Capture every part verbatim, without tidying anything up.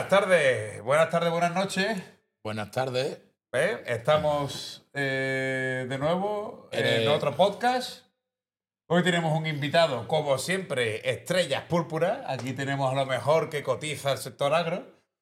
Buenas tardes, buenas tardes, buenas noches. Buenas tardes. ¿Eh? Estamos eh, de nuevo en Eh, otro podcast. Hoy tenemos un invitado, como siempre, estrellas púrpuras. Aquí tenemos a lo mejor que cotiza el sector agro.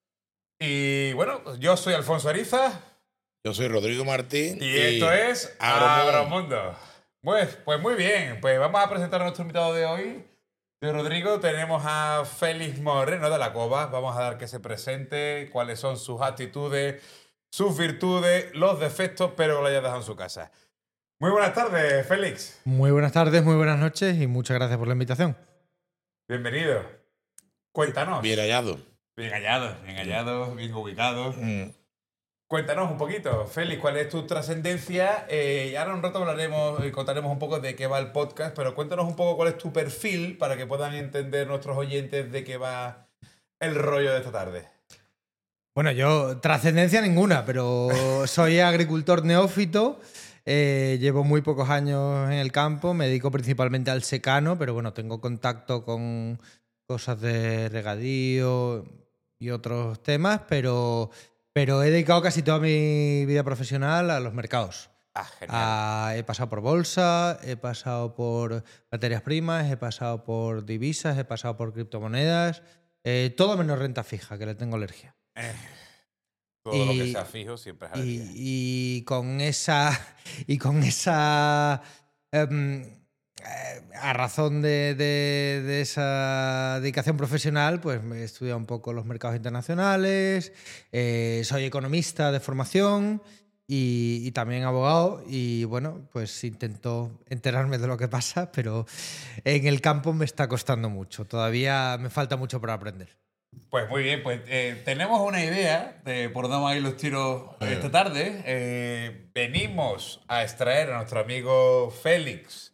Y bueno, yo soy Alfonso Ariza. Yo soy Rodrigo Martín. Y, y esto es Agromundo. Agromundo. Pues, pues muy bien, pues vamos a presentar a nuestro invitado de hoy. De Rodrigo tenemos a Félix Moreno de la Cova. Vamos a dar que se presente, cuáles son sus actitudes, sus virtudes, los defectos, pero que lo haya dejado en su casa. Muy buenas tardes, Félix. Muy buenas tardes, muy buenas noches y muchas gracias por la invitación. Bienvenido. Cuéntanos. Bien hallado. Bien hallados, bien hallados, bien ubicados. Mm. Cuéntanos un poquito, Félix, cuál es tu trascendencia. Eh, y ahora un rato hablaremos y contaremos un poco de qué va el podcast, pero cuéntanos un poco cuál es tu perfil para que puedan entender nuestros oyentes de qué va el rollo de esta tarde. Bueno, yo trascendencia ninguna, pero soy agricultor neófito, eh, llevo muy pocos años en el campo, me dedico principalmente al secano, pero bueno, tengo contacto con cosas de regadío y otros temas, pero, pero he dedicado casi toda mi vida profesional a los mercados. Ah, genial. Ah, he pasado por bolsa, he pasado por materias primas, he pasado por divisas, he pasado por criptomonedas, eh, todo menos renta fija, que le tengo alergia. Eh, todo Y- lo que sea fijo siempre es alegría. Y, y con esa y con esa em, eh, a razón de, de- de esa dedicación profesional, pues me he estudiado un poco los mercados internacionales, eh, soy economista de formación y, y también abogado, y bueno, pues intento enterarme de lo que pasa, pero en el campo me está costando mucho, todavía me falta mucho por aprender. Pues muy bien, pues eh, tenemos una idea de por dónde van a ir los tiros esta tarde. Eh, venimos a extraer a nuestro amigo Félix.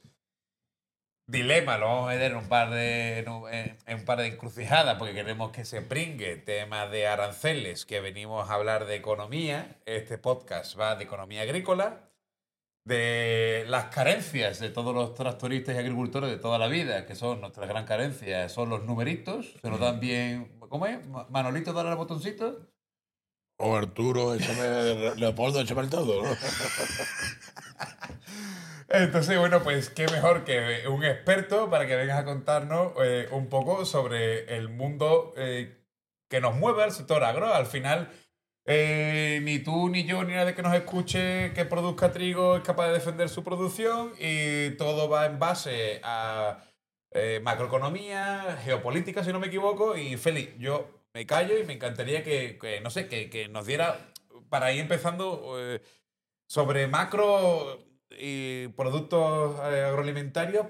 Dilema, lo vamos a meter en un par de, en un, en- en un par de encrucijadas porque queremos que se pringue tema de aranceles, que venimos a hablar de economía. Este podcast va de economía agrícola, de las carencias de todos los tractoristas y agricultores de toda la vida, que son nuestras gran carencias, son los numeritos, se nos dan bien. ¿Cómo es? Ma- Manolito, dale al botoncito. O Arturo, échame, Leopoldo, échame el todo, ¿no? Entonces, bueno, pues qué mejor que un experto para que vengas a contarnos eh, un poco sobre el mundo eh, que nos mueve al sector agro. Al final, eh, ni tú, ni yo, ni nadie que nos escuche que produzca trigo es capaz de defender su producción y todo va en base a eh, macroeconomía, geopolítica, si no me equivoco. Y Félix, yo me callo y me encantaría que, que, no sé, que, que nos diera, para ir empezando, eh, sobre macro y productos eh, agroalimentarios,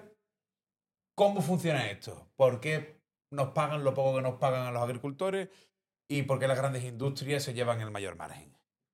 ¿cómo funciona esto? ¿Por qué nos pagan lo poco que nos pagan a los agricultores? ¿Y por qué las grandes industrias se llevan el mayor margen?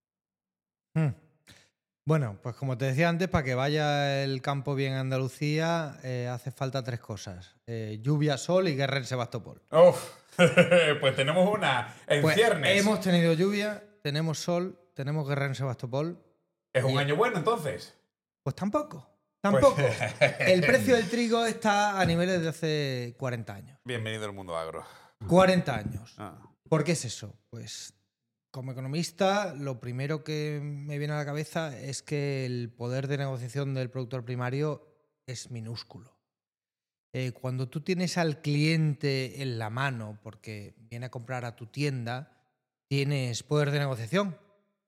Hmm. Bueno, pues como te decía antes, para que vaya el campo bien a Andalucía, eh, hace falta tres cosas. Eh, lluvia, sol y guerra en Sebastopol. Uf, pues tenemos una en Pues ciernes. hemos tenido lluvia, tenemos sol, tenemos guerra en Sebastopol. ¿Es un y- año bueno entonces? Pues tampoco, Pues- tampoco. El precio del trigo está a niveles de hace cuarenta años. Bienvenido al mundo agro. cuarenta años. Ah. ¿Por qué es eso? Pues como economista, lo primero que me viene a la cabeza es que el poder de negociación del productor primario es minúsculo. Eh, cuando tú tienes al cliente en la mano porque viene a comprar a tu tienda, tienes poder de negociación.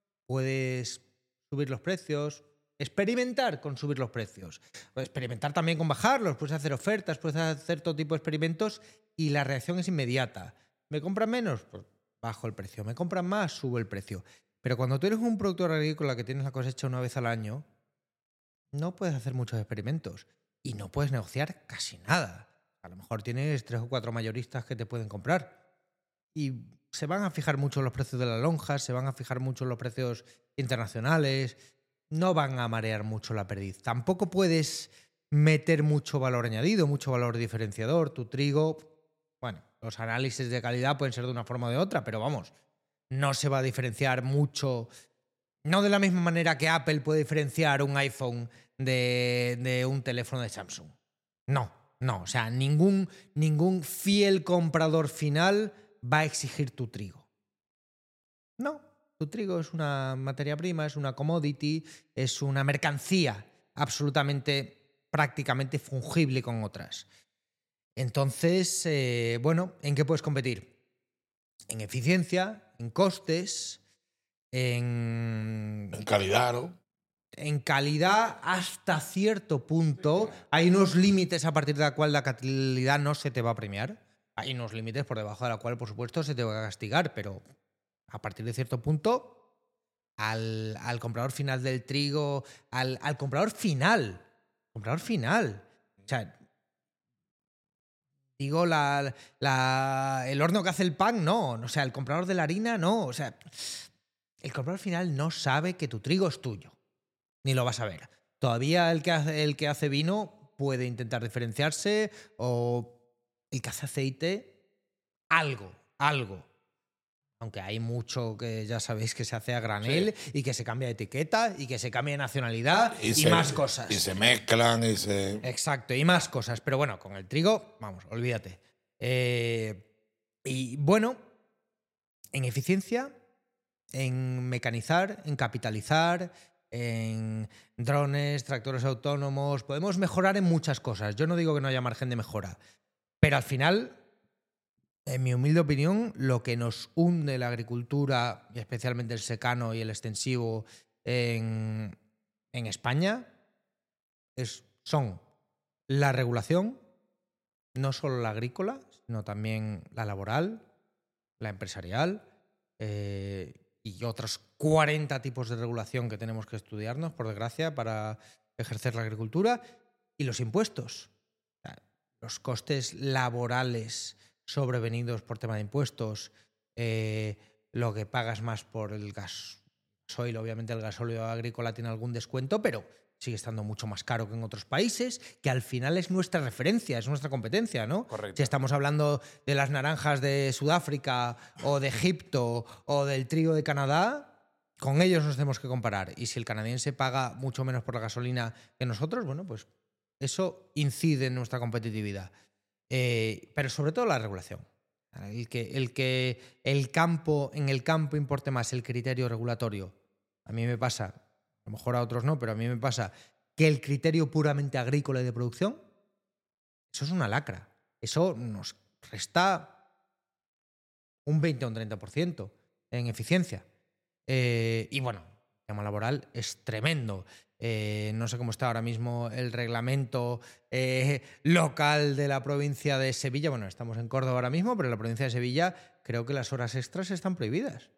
Puedes subir los precios, experimentar con subir los precios, puedes experimentar también con bajarlos, puedes hacer ofertas, puedes hacer todo tipo de experimentos y la reacción es inmediata. ¿Me compran menos? Pues bajo el precio. ¿Me compran más? Subo el precio. Pero cuando tú eres un productor agrícola que tienes la cosecha una vez al año, no puedes hacer muchos experimentos y no puedes negociar casi nada. A lo mejor tienes tres o cuatro mayoristas que te pueden comprar y se van a fijar mucho en los precios de las lonjas, se van a fijar mucho en los precios internacionales, no van a marear mucho la perdiz. Tampoco puedes meter mucho valor añadido, mucho valor diferenciador. Tu trigo, bueno, los análisis de calidad pueden ser de una forma o de otra, pero vamos, no se va a diferenciar mucho. No de la misma manera que Apple puede diferenciar un iPhone de, de un teléfono de Samsung. No, no. O sea, ningún, ningún fiel comprador final va a exigir tu trigo. No, tu trigo es una materia prima, es una commodity, es una mercancía absolutamente, prácticamente fungible con otras. Entonces, eh, bueno, ¿en qué puedes competir? En eficiencia, en costes, en, En calidad, ¿no? en calidad hasta cierto punto. Hay unos límites a partir de la cual la calidad no se te va a premiar. Hay unos límites por debajo de la cual, por supuesto, se te va a castigar, pero a partir de cierto punto, al, al comprador final del trigo, al, al comprador final, comprador final. O sea, digo, la, la, el horno que hace el pan, no. O sea, el comprador de la harina, no. O sea, el comprador final no sabe que tu trigo es tuyo. Ni lo vas a ver. Todavía el que hace, el que hace vino puede intentar diferenciarse, o el que hace aceite, algo, algo. Aunque hay mucho que ya sabéis que se hace a granel, sí, y que se cambia de etiqueta y que se cambia de nacionalidad y, y se, más cosas. Y se mezclan y se... Exacto, y más cosas. Pero bueno, con el trigo, vamos, olvídate. Eh, y bueno, en eficiencia, en mecanizar, en capitalizar, en drones, tractores autónomos, podemos mejorar en muchas cosas. Yo no digo que no haya margen de mejora, pero al final, en mi humilde opinión, lo que nos hunde la agricultura, y especialmente el secano y el extensivo en, en España, es, son la regulación, no solo la agrícola, sino también la laboral, la empresarial, eh, y otros cuarenta tipos de regulación que tenemos que estudiarnos, por desgracia, para ejercer la agricultura, y los impuestos. O sea, los costes laborales sobrevenidos por tema de impuestos, eh, lo que pagas más por el gasoil, obviamente el gasóleo agrícola tiene algún descuento, pero sigue estando mucho más caro que en otros países, que al final es nuestra referencia, es nuestra competencia, ¿no? Correcto. Si estamos hablando de las naranjas de Sudáfrica o de Egipto o del trigo de Canadá, con ellos nos tenemos que comparar. Y si el canadiense paga mucho menos por la gasolina que nosotros, bueno, pues eso incide en nuestra competitividad. Eh, pero sobre todo la regulación. El que, el que el campo, en el campo importe más el criterio regulatorio. A mí me pasa, a lo mejor a otros no, pero a mí me pasa que el criterio puramente agrícola y de producción, eso es una lacra. Eso nos resta un veinte o un treinta por ciento en eficiencia. Eh, y bueno, el tema laboral es tremendo. Eh, no sé cómo está ahora mismo el reglamento eh, local de la provincia de Sevilla. Bueno, estamos en Córdoba ahora mismo, pero en la provincia de Sevilla creo que las horas extras están prohibidas.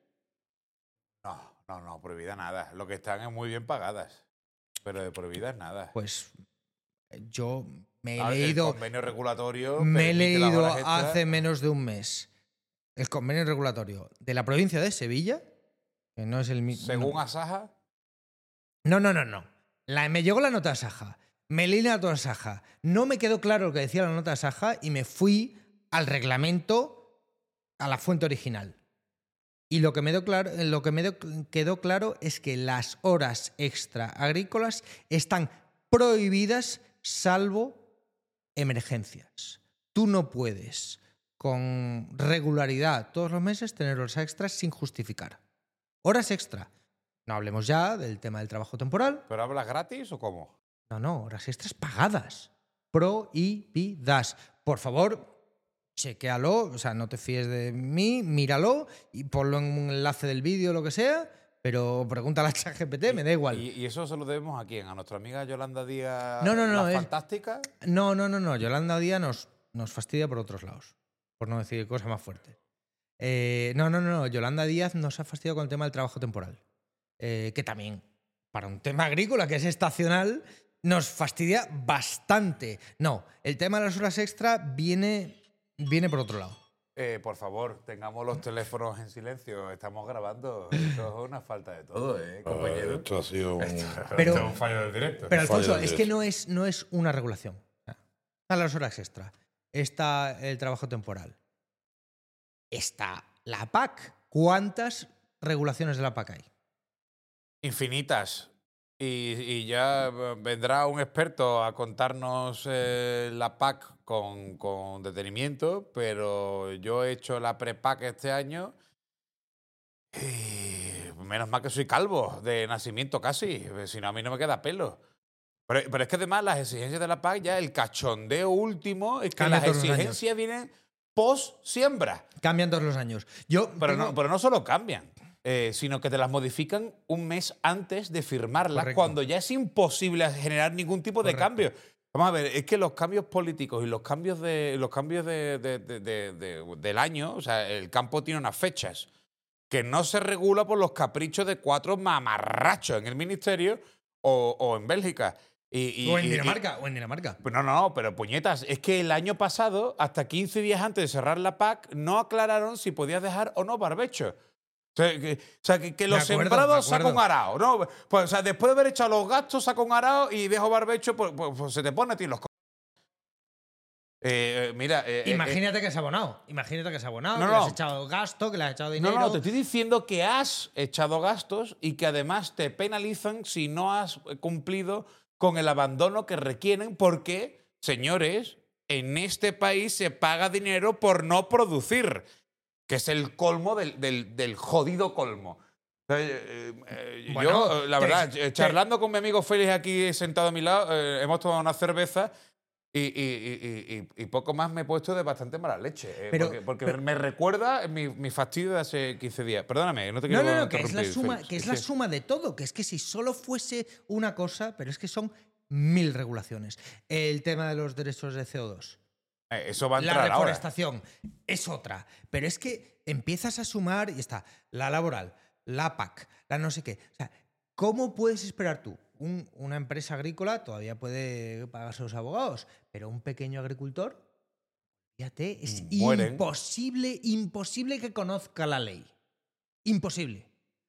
No, no, no, prohibida nada. Lo que están es muy bien pagadas, pero de prohibidas nada. Pues yo me he Ah, leído... El convenio regulatorio... Me he leído extras... hace menos de un mes el convenio regulatorio de la provincia de Sevilla, que no es el mismo... Según Asaja... No, no, no, no. La, me llegó la nota Asaja. Me leí la nota Asaja. No me quedó claro lo que decía la nota Asaja y me fui al reglamento, a la fuente original. Y lo que me, claro, lo que me quedó claro es que las horas extra agrícolas están prohibidas salvo emergencias. Tú no puedes con regularidad todos los meses tener horas extras sin justificar. Horas extra. No hablemos ya del tema del trabajo temporal. ¿Pero hablas gratis o cómo? No, no, horas extras pagadas. Prohibidas. Por favor, chequéalo, o sea, no te fíes de mí, míralo y ponlo en un enlace del vídeo o lo que sea, pero pregúntale a ChatGPT, me da igual. ¿Y, ¿Y eso se lo debemos a quién? ¿A nuestra amiga Yolanda Díaz, no, no, no, la es... fantástica? No, no, no, no. Yolanda Díaz nos, nos fastidia por otros lados, por no decir cosas más fuertes. Eh, no, no, no, Yolanda Díaz nos ha fastidiado con el tema del trabajo temporal. Eh, que también, para un tema agrícola que es estacional, nos fastidia bastante. No, el tema de las horas extra viene, viene por otro lado. Eh, por favor, tengamos los teléfonos en silencio. Estamos grabando. Esto es una falta de todo, ¿eh, compañero? Uh, esto ha sido un... Pero, esto es un fallo del directo. Pero, Alfonso, del es directo. que no es, no es una regulación. Están las horas extra. Está el trabajo temporal. Está la P A C. ¿Cuántas regulaciones de la P A C hay? Infinitas. Y, y ya vendrá un experto a contarnos eh, la P A C con, con detenimiento, pero yo he hecho la pre-P A C este año Eh, menos mal que soy calvo, de nacimiento casi, si no a mí no me queda pelo. Pero, pero es que además las exigencias de la P A C, ya el cachondeo último es que Cambia las todos los años. exigencias vienen post-siembra. Cambian todos los años. Yo Pero, tengo- no, pero no solo cambian, eh, sino que te las modifican un mes antes de firmarlas, Correcto. cuando ya es imposible generar ningún tipo de Correcto. cambio. Vamos a ver, es que los cambios políticos y los cambios, de, los cambios de, de- de- de- de- del año, o sea, el campo tiene unas fechas que no se regula por los caprichos de cuatro mamarrachos en el ministerio o, o en Bélgica. Y, y- o en y- y- Dinamarca, o en Dinamarca. pues no, no, no, pero puñetas, es que el año pasado, hasta quince días antes de cerrar la P A C, no aclararon si podías dejar o no barbecho. O sea, que, o sea, que, que De los acuerdo, sembrados de saca acuerdo. un arao, ¿no? Pues, o sea, después de haber echado los gastos, saca un arao y dejo barbecho, pues, pues- pues se te pone a ti los co- eh, eh, Mira, eh, eh, Imagínate que has abonado. Imagínate que has abonado, No, que no. le has echado gasto, que le has echado No, dinero. no, te estoy diciendo que has echado gastos y que además te penalizan si no has cumplido con el abandono que requieren porque, señores, en este país se paga dinero por no producir, que es el colmo del, del- del jodido colmo. Eh, eh, eh, Bueno, yo, eh, la te- verdad, te- eh, charlando con mi amigo Félix aquí sentado a mi lado, eh, hemos tomado una cerveza y, y- y- y- y poco más me he puesto de bastante mala leche. eh, Pero- porque porque pero- me recuerda mi, mi fastidio de hace quince días. Perdóname, no te No, quiero no, no, que es la interrumpir, suma, Félix. que es Es la que- suma de todo, que es que si solo fuese una cosa, pero es que son mil regulaciones. El tema de los derechos de C O dos. eh, Eso va a La entrar ahora. reforestación es otra. Pero es que empiezas a sumar y está la laboral, la P A C, la no sé qué. O sea, ¿cómo puedes esperar tú? Un- una empresa agrícola todavía puede pagarse los abogados, pero un pequeño agricultor, fíjate, es Mueren. imposible, imposible que conozca la ley. Imposible.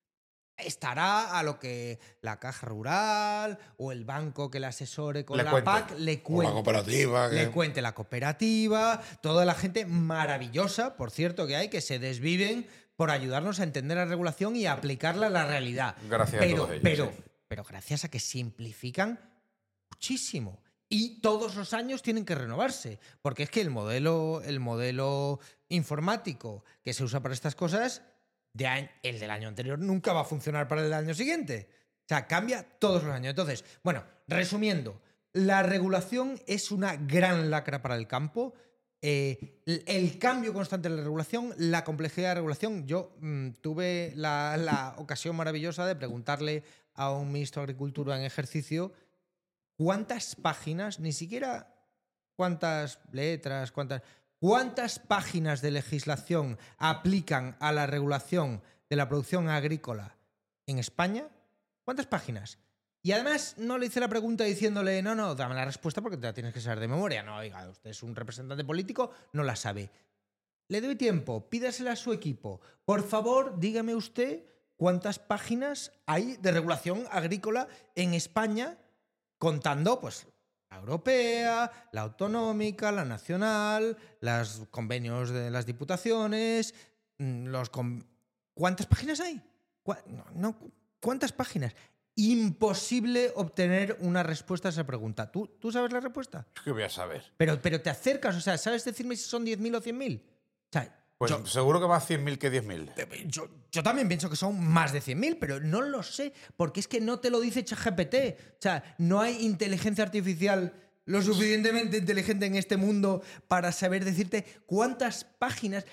Estará a lo que la caja rural o el banco que le asesore con Le la cuente. P A C le O la cuente. cooperativa. que- Le cuente la cooperativa, toda la gente maravillosa, por cierto, que hay, que se desviven por ayudarnos a entender la regulación y a aplicarla a la realidad. Gracias a pero, todos ellos, Pero, sí. pero gracias a que simplifican muchísimo. Y todos los años tienen que renovarse. Porque es que el modelo, el modelo informático que se usa para estas cosas, de año- el del año anterior nunca va a funcionar para el del año siguiente. O sea, cambia todos los años. Entonces, bueno, resumiendo, la regulación es una gran lacra para el campo. Eh, el, el cambio constante de la regulación, la complejidad de la regulación. Yo mm, tuve la, la ocasión maravillosa de preguntarle a un ministro de Agricultura en ejercicio cuántas páginas, ni siquiera cuántas letras, cuántas, cuántas páginas de legislación aplican a la regulación de la producción agrícola en España. ¿Cuántas páginas? Y además no le hice la pregunta diciéndole, no, no, dame la respuesta porque te la tienes que saber de memoria. No, oiga, usted es un representante político, no la sabe. Le doy tiempo, pídasela a su equipo. Por favor, dígame usted cuántas páginas hay de regulación agrícola en España, contando, pues, la europea, la autonómica, la nacional, los convenios de las diputaciones, mm, los con- ¿cuántas páginas hay? ¿Cuá- no, no, ¿Cuántas páginas? Imposible obtener una respuesta a esa pregunta. ¿Tú, ¿tú sabes la respuesta? ¿Qué voy a saber? Pero, pero te acercas, o sea, ¿sabes decirme si son diez mil o cien mil? O sea, Pues yo, seguro que más cien mil que diez mil. yo, yo también pienso que son más de cien mil, pero no lo sé, porque es que no te lo dice ChatGPT. O sea, no hay inteligencia artificial lo suficientemente inteligente en este mundo para saber decirte cuántas páginas.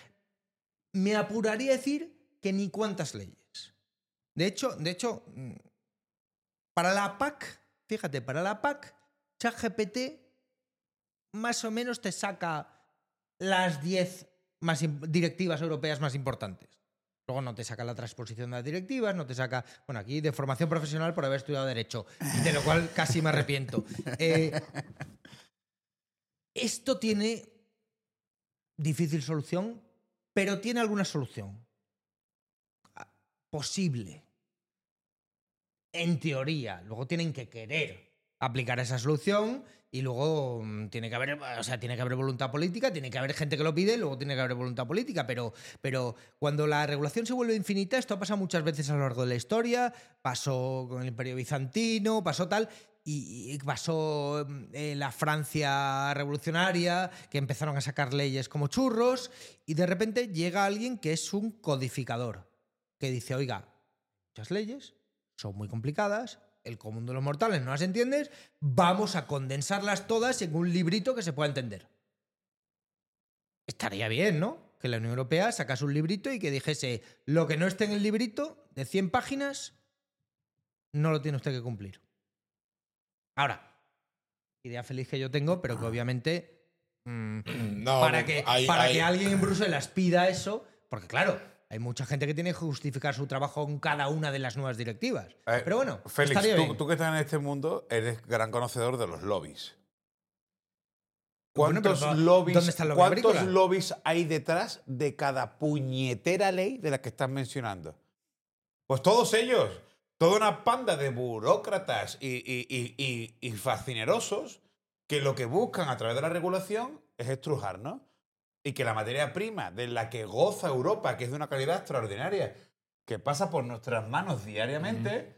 Me apuraría a decir que ni cuántas leyes. De hecho, de hecho, mm, para la P A C, fíjate, para la P A C, ChatGPT más o menos te saca las diez más im- directivas europeas más importantes. Luego no te saca la transposición de las directivas, no te saca... Bueno, aquí de formación profesional por haber estudiado Derecho, de lo cual casi me arrepiento. Eh, esto tiene difícil solución, pero tiene alguna solución. Ah, Posible. En teoría. Luego tienen que querer aplicar esa solución y luego mm, tiene que haber, o sea, tiene que haber voluntad política, tiene que haber gente que lo pide, luego tiene que haber voluntad política, pero, pero cuando la regulación se vuelve infinita, esto ha pasado muchas veces a lo largo de la historia, pasó con el Imperio Bizantino, pasó tal, y, y pasó en la Francia revolucionaria, que empezaron a sacar leyes como churros, y de repente llega alguien que es un codificador. que dice, oiga, muchas leyes son muy complicadas, el común de los mortales no las entiendes, vamos a condensarlas todas en un librito que se pueda entender. Estaría bien, ¿no? Que la Unión Europea sacase un librito y que dijese, lo que no esté en el librito de cien páginas, no lo tiene usted que cumplir. Ahora, idea feliz que yo tengo, pero que obviamente mmm, No, para, que, hay- para hay- que alguien en Bruselas pida eso, porque claro, hay mucha gente que tiene que justificar su trabajo en cada una de las nuevas directivas. Eh, Pero bueno, Félix, estaría tú, bien. tú que estás en este mundo, eres gran conocedor de los lobbies. Bueno, pero ¿Cuántos, ¿dó- lobbies, ¿dónde está el lobby ¿cuántos agrícola? lobbies hay detrás de cada puñetera ley de la que estás mencionando? Pues todos ellos. Toda una panda de burócratas y, y, y, y, y fascinerosos que lo que buscan a través de la regulación es estrujarnos. Y que la materia prima de la que goza Europa, que es de una calidad extraordinaria, que pasa por nuestras manos diariamente,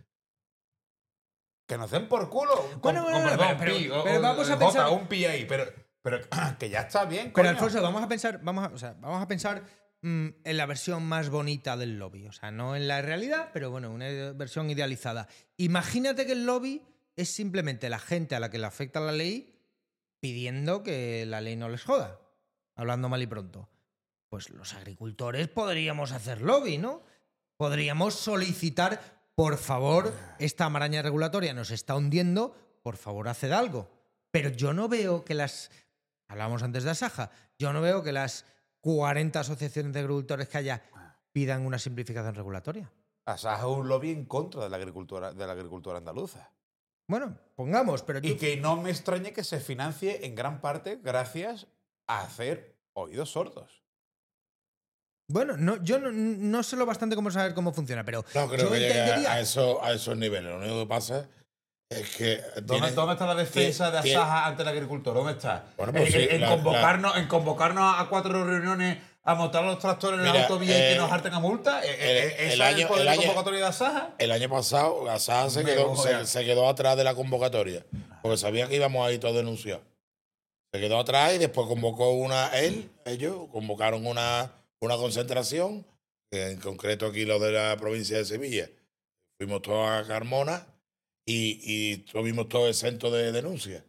que nos den por culo. Con, Bueno, bueno, con bueno, perdón, pero- pi, pero- o- pero o- vamos a Jota, pensar- un pi ahí, pero, pero que ya está bien, Pero coño. Alfonso, vamos a pensar, vamos a, o sea, vamos a pensar mm, en la versión más bonita del lobby. O sea, no en la realidad, pero bueno, una versión idealizada. Imagínate que el lobby es simplemente la gente a la que le afecta la ley pidiendo que la ley no les joda. Hablando mal y pronto. Pues los agricultores podríamos hacer lobby, ¿no? Podríamos solicitar, por favor, esta maraña regulatoria nos está hundiendo, por favor, haced algo. Pero yo no veo que las... Hablamos antes de Asaja. Yo no veo que las cuarenta asociaciones de agricultores que haya pidan una simplificación regulatoria. Asaja es un lobby en contra de la agricultura, de la agricultura andaluza. Bueno, pongamos, pero yo... Y que no me extrañe que se financie en gran parte gracias a hacer oídos sordos. Bueno, no, yo no, no sé lo bastante cómo saber cómo funciona, pero No creo yo que llegue entendería... a, a eso, a esos niveles. Lo único que pasa es que. ¿Dónde, tienen- dónde está la defensa de tiene- Asaja ante el agricultor? ¿Dónde está? Bueno, pues en, sí, en la- convocarnos, en convocarnos a cuatro reuniones a montar los tractores en la Mira, autovía y eh, que nos harten a multa. ¿E- e- el- ¿Esa el es año- el poder el de año- convocatoria de Asaja? El año pasado, Asaja se Me quedó, voy se, a- se quedó atrás de la convocatoria. Porque sabía que íbamos a ir todos denunciados. Se quedó atrás y después convocó una. Él, ellos, convocaron una, una concentración. En concreto aquí lo de la provincia de Sevilla. Fuimos todos a Carmona y, y tuvimos todo exento de denuncias.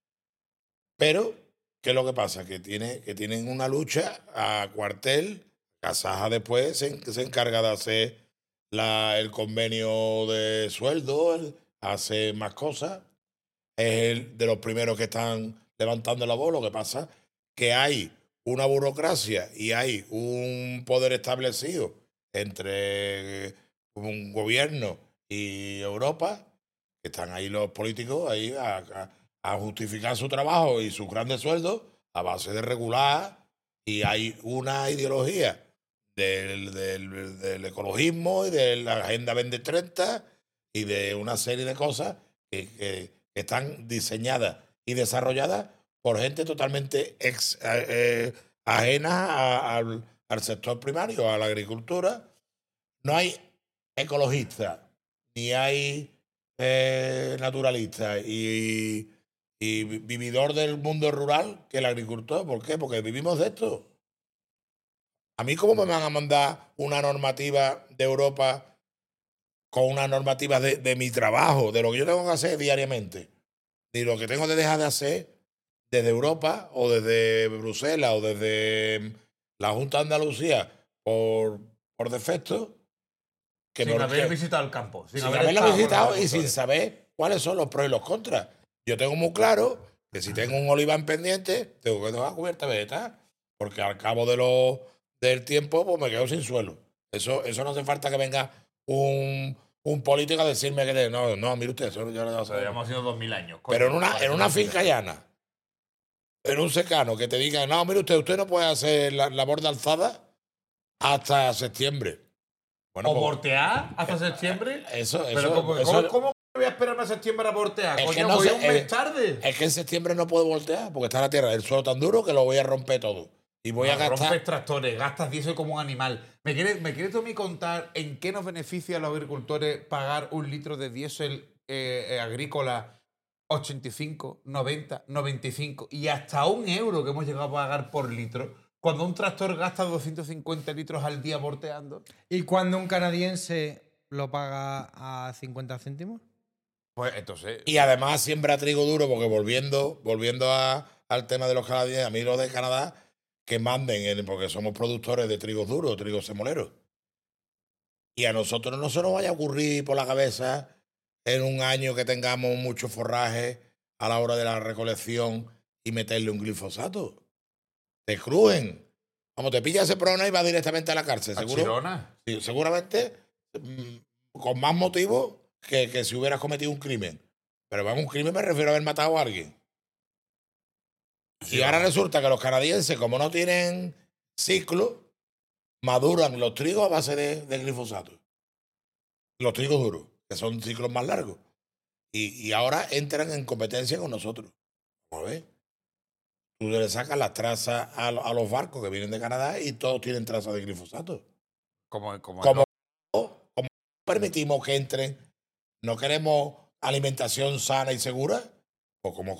Pero, ¿qué es lo que pasa? Que, tiene, que tienen una lucha a cuartel. Asaja después se, se encarga de hacer la, el convenio de sueldo, el- hace más cosas. Es el de los primeros que están levantando la voz. Lo que pasa que hay una burocracia y hay un poder establecido entre un gobierno y Europa, que están ahí los políticos ahí a, a- a justificar su trabajo y sus grandes sueldos a base de regular, y hay una ideología del, del- del ecologismo y de la Agenda veinte treinta y de una serie de cosas que, que están diseñadas y desarrolladas por gente totalmente ex, eh, eh, ajena a- al, al sector primario, a la agricultura. No hay ecologistas, ni hay eh, naturalistas y, y vividor del mundo rural que el agricultor. ¿Por qué? Porque vivimos de esto. A mí, ¿cómo me van a mandar una normativa de Europa con una normativa de, de mi trabajo, de lo que yo tengo que hacer diariamente? Ni lo que tengo que dejar de hacer desde Europa o desde Bruselas o desde la Junta de Andalucía por, por defecto. Que Sin me- haber que- visitado el campo. sin haber haberla estado con visitado los y sin agricultores. saber cuáles son los pros y los contras. Yo tengo muy claro que si tengo un olivar pendiente, tengo que dejar cubierta vegetal, porque al cabo de lo, del tiempo pues me quedo sin suelo. Eso, eso no hace falta que venga un, un político a decirme que de- no, no, mire usted, eso yo no lo O sea, sé. llevamos haciendo dos mil años. coño, Pero en una, para en que una no se finca llana, en un secano, que te digan, no, mire usted, usted no puede hacer la labor de alzada hasta septiembre. Bueno, ¿O pues, voltear hasta septiembre? eso, Pero eso, ¿cómo, eso- cómo, cómo voy a esperarme a septiembre a voltear? Es que Coño, no voy sé, un mes eh, tarde. es que en septiembre no puedo voltear porque está la tierra, el suelo tan duro que lo voy a romper todo. Y voy No, a gastar. rompes tractores, gastas diésel como un animal. ¿Me quieres, ¿Me quieres tú a mí contar en qué nos beneficia a los agricultores pagar un litro de diésel eh, eh, agrícola ochenta y cinco, noventa, noventa y cinco y hasta un euro que hemos llegado a pagar por litro? Cuando un tractor gasta doscientos cincuenta litros al día volteando, ¿Y cuando un canadiense lo paga a cincuenta céntimos? pues entonces... Y además siembra trigo duro, porque volviendo, volviendo a, al tema de los canadienses, a mí los de Canadá, que manden, en- porque somos productores de trigos duros, trigos semoleros. Y a nosotros no se nos vaya a ocurrir por la cabeza en un año que tengamos mucho forraje a la hora de la recolección y meterle un glifosato. Te cruen. Como te pilla ese prona y va directamente a la cárcel, ¿A seguro. Chirona? Sí, seguramente mm, con más motivo que, que si hubieras cometido un crimen. Pero vamos, un crimen me refiero a haber matado a alguien. Sí, y ahora vamos. resulta que los canadienses, como no tienen ciclo, maduran los trigos a base de, de glifosato. Los trigos duros, que son ciclos más largos. Y, y ahora entran en competencia con nosotros. Vamos a ver. Tú le sacas las trazas a, lo- a los barcos que vienen de Canadá y todos tienen trazas de glifosato. Como, como, Como, como permitimos que entren, no queremos alimentación sana y segura, o como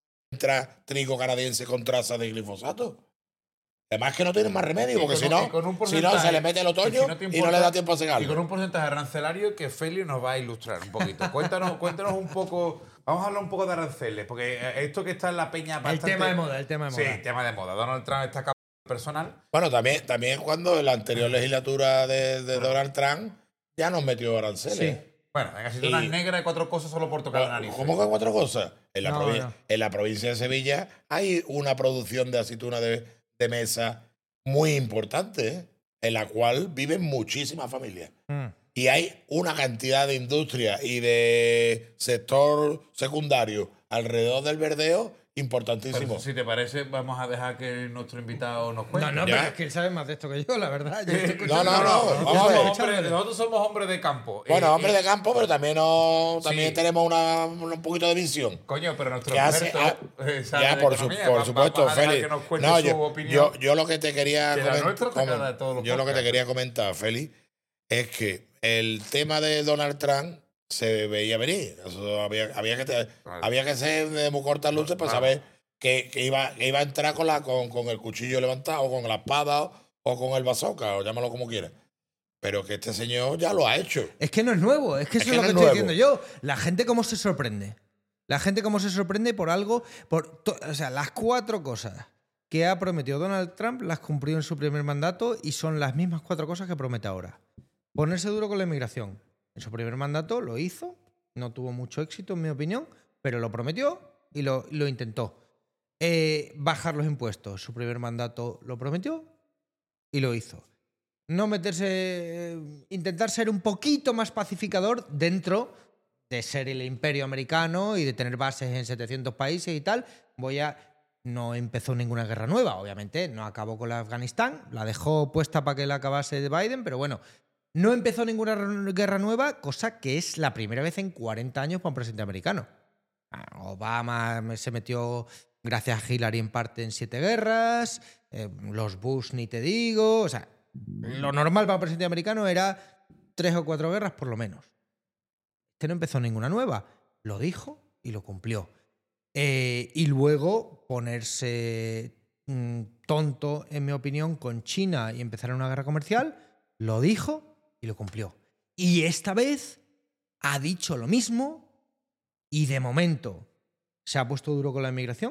entra trigo canadiense con trazas de glifosato. Además que no tienen más remedio, Y porque con si un- no, y con un si no se porcentaje- le mete el y otoño si y no no, te le importa- da tiempo a Y secarlo. con un porcentaje arancelario que Feli nos va a ilustrar un poquito. Cuéntanos, cuéntanos un poco. Vamos a hablar un poco de aranceles, porque eh, esto que está en la peña. El Bastante, tema de moda, el tema de Sí, moda. el tema de moda. Donald Trump está capaz personal. Bueno, también, también cuando en la anterior legislatura de, de Donald Trump ya nos metió aranceles. Sí. ¿eh? Bueno, venga, si tú Y- unas negras y cuatro cosas solo por tocar la nariz. ¿Cómo que cuatro cosas? En la, No, provi- no. en la provincia de Sevilla hay una producción de aceituna de, de mesa muy importante, ¿eh? En la cual viven muchísimas familias. Mm. Y hay una cantidad de industria y de sector secundario alrededor del verdeo importantísimo. Pero, si te parece, vamos a dejar que nuestro invitado nos cuente. No, no, ¿Ya? pero es que él sabe más de esto que yo, la verdad. Yo estoy No, no, escuchando- no, yo vamos a estoy ver. Somos escuchándole. hombres- nosotros somos hombres de campo. Bueno, Eh, hombre eh, de campo, pero también, no, también Sí. tenemos una, un poquito de visión. Coño, pero nuestro Que hace- experto, ah, eh, sabe ya, de por, su- economía. por Va- va- supuesto, vas a dejar Félix. que nos cuente No, su yo, opinión. yo, yo lo que te quería Que la coment- nuestra está comen- clara de todos los yo lo que te podcasts. quería comentar, Félix, es que el tema de Donald Trump se veía venir. Eso había, había, que, te- Vale. había que ser de muy cortas luces para Vale. saber que, que iba, que iba a entrar con, la, con, con el cuchillo levantado, o con la espada, o, o con el bazooka, o llámalo como quieras. Pero que este señor ya lo ha hecho. Es que no es nuevo, es que Es eso que es lo no que es estoy nuevo. diciendo yo. La gente cómo se sorprende. La gente cómo se sorprende por algo, por to- o sea, las cuatro cosas que ha prometido Donald Trump las cumplió en su primer mandato y son las mismas cuatro cosas que promete ahora. Ponerse duro con la inmigración. En su primer mandato lo hizo, no tuvo mucho éxito en mi opinión, pero lo prometió y lo, lo intentó. Eh, bajar los impuestos. Su primer mandato lo prometió y lo hizo. No meterse. eh, Intentar ser un poquito más pacificador dentro de ser el imperio americano y de tener bases en setecientos países y tal. Voy a. No empezó ninguna guerra nueva, obviamente. No acabó con la de Afganistán. La dejó puesta para que la acabase de Biden, pero bueno. No empezó ninguna re- guerra nueva, cosa que es la primera vez en cuarenta años para un presidente americano. Ah, Obama se metió, gracias a Hillary, en parte en siete guerras. eh, los Bush, ni te digo. O sea, lo normal para un presidente americano era tres o cuatro guerras por lo menos. Este no empezó ninguna nueva. Lo dijo y lo cumplió. Eh, y luego ponerse mm, tonto, en mi opinión, con China y empezar una guerra comercial, lo dijo y lo cumplió. Y esta vez ha dicho lo mismo y de momento se ha puesto duro con la inmigración.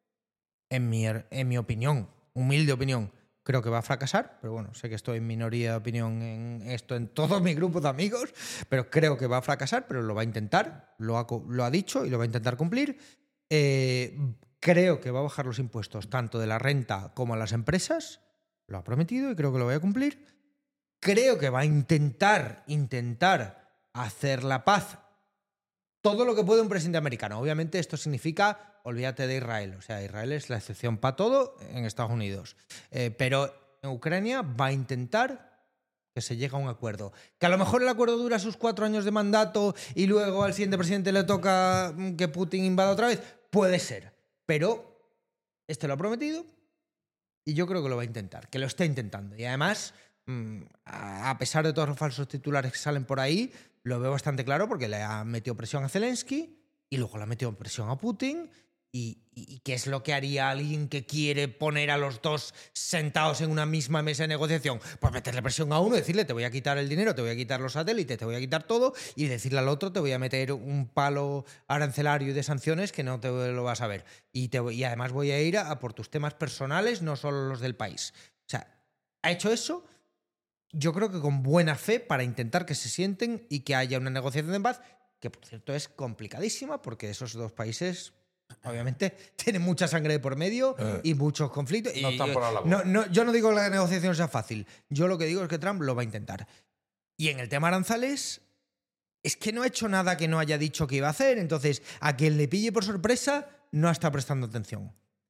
En mi, en mi opinión, humilde opinión, creo que va a fracasar, pero bueno, sé que estoy en minoría de opinión en esto en todos mis grupos de amigos, pero creo que va a fracasar, pero lo va a intentar, lo ha, co- lo ha dicho y lo va a intentar cumplir. Eh, creo que va a bajar los impuestos tanto de la renta como a las empresas, lo ha prometido y creo que lo va a cumplir. Creo que va a intentar, intentar hacer la paz todo lo que puede un presidente americano. Obviamente esto significa, olvídate de Israel. O sea, Israel es la excepción para todo en Estados Unidos. Eh, pero en Ucrania va a intentar que se llegue a un acuerdo. Que a lo mejor el acuerdo dura sus cuatro años de mandato y luego al siguiente presidente le toca mm, que Putin invada otra vez. Puede ser. Pero este lo ha prometido y yo creo que lo va a intentar, que lo está intentando. Y además, mm, a pesar de todos los falsos titulares que salen por ahí, lo veo bastante claro porque le ha metido presión a Zelensky y luego le ha metido presión a Putin ¿Y, y, y qué es lo que haría alguien que quiere poner a los dos sentados en una misma mesa de negociación? Pues meterle presión a uno, decirle te voy a quitar el dinero, te voy a quitar los satélites, te voy a quitar todo, y decirle al otro te voy a meter un palo arancelario y de sanciones que no te lo vas a ver. Y, te, y además voy a ir a, a por tus temas personales, no solo los del país. O sea, ha hecho eso, yo creo que con buena fe, para intentar que se sienten y que haya una negociación de paz, que por cierto es complicadísima porque esos dos países obviamente tienen mucha sangre de por medio Eh. y muchos conflictos. No y, están por la labor. no, no, yo no digo que la negociación sea fácil, yo lo que digo es que Trump lo va a intentar. Y en el tema aranzales, es que no ha hecho nada que no haya dicho que iba a hacer, entonces a quien le pille por sorpresa no está prestando atención.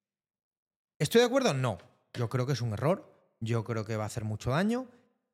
¿Estoy de acuerdo? No. Yo creo que es un error, yo creo que va a hacer mucho daño.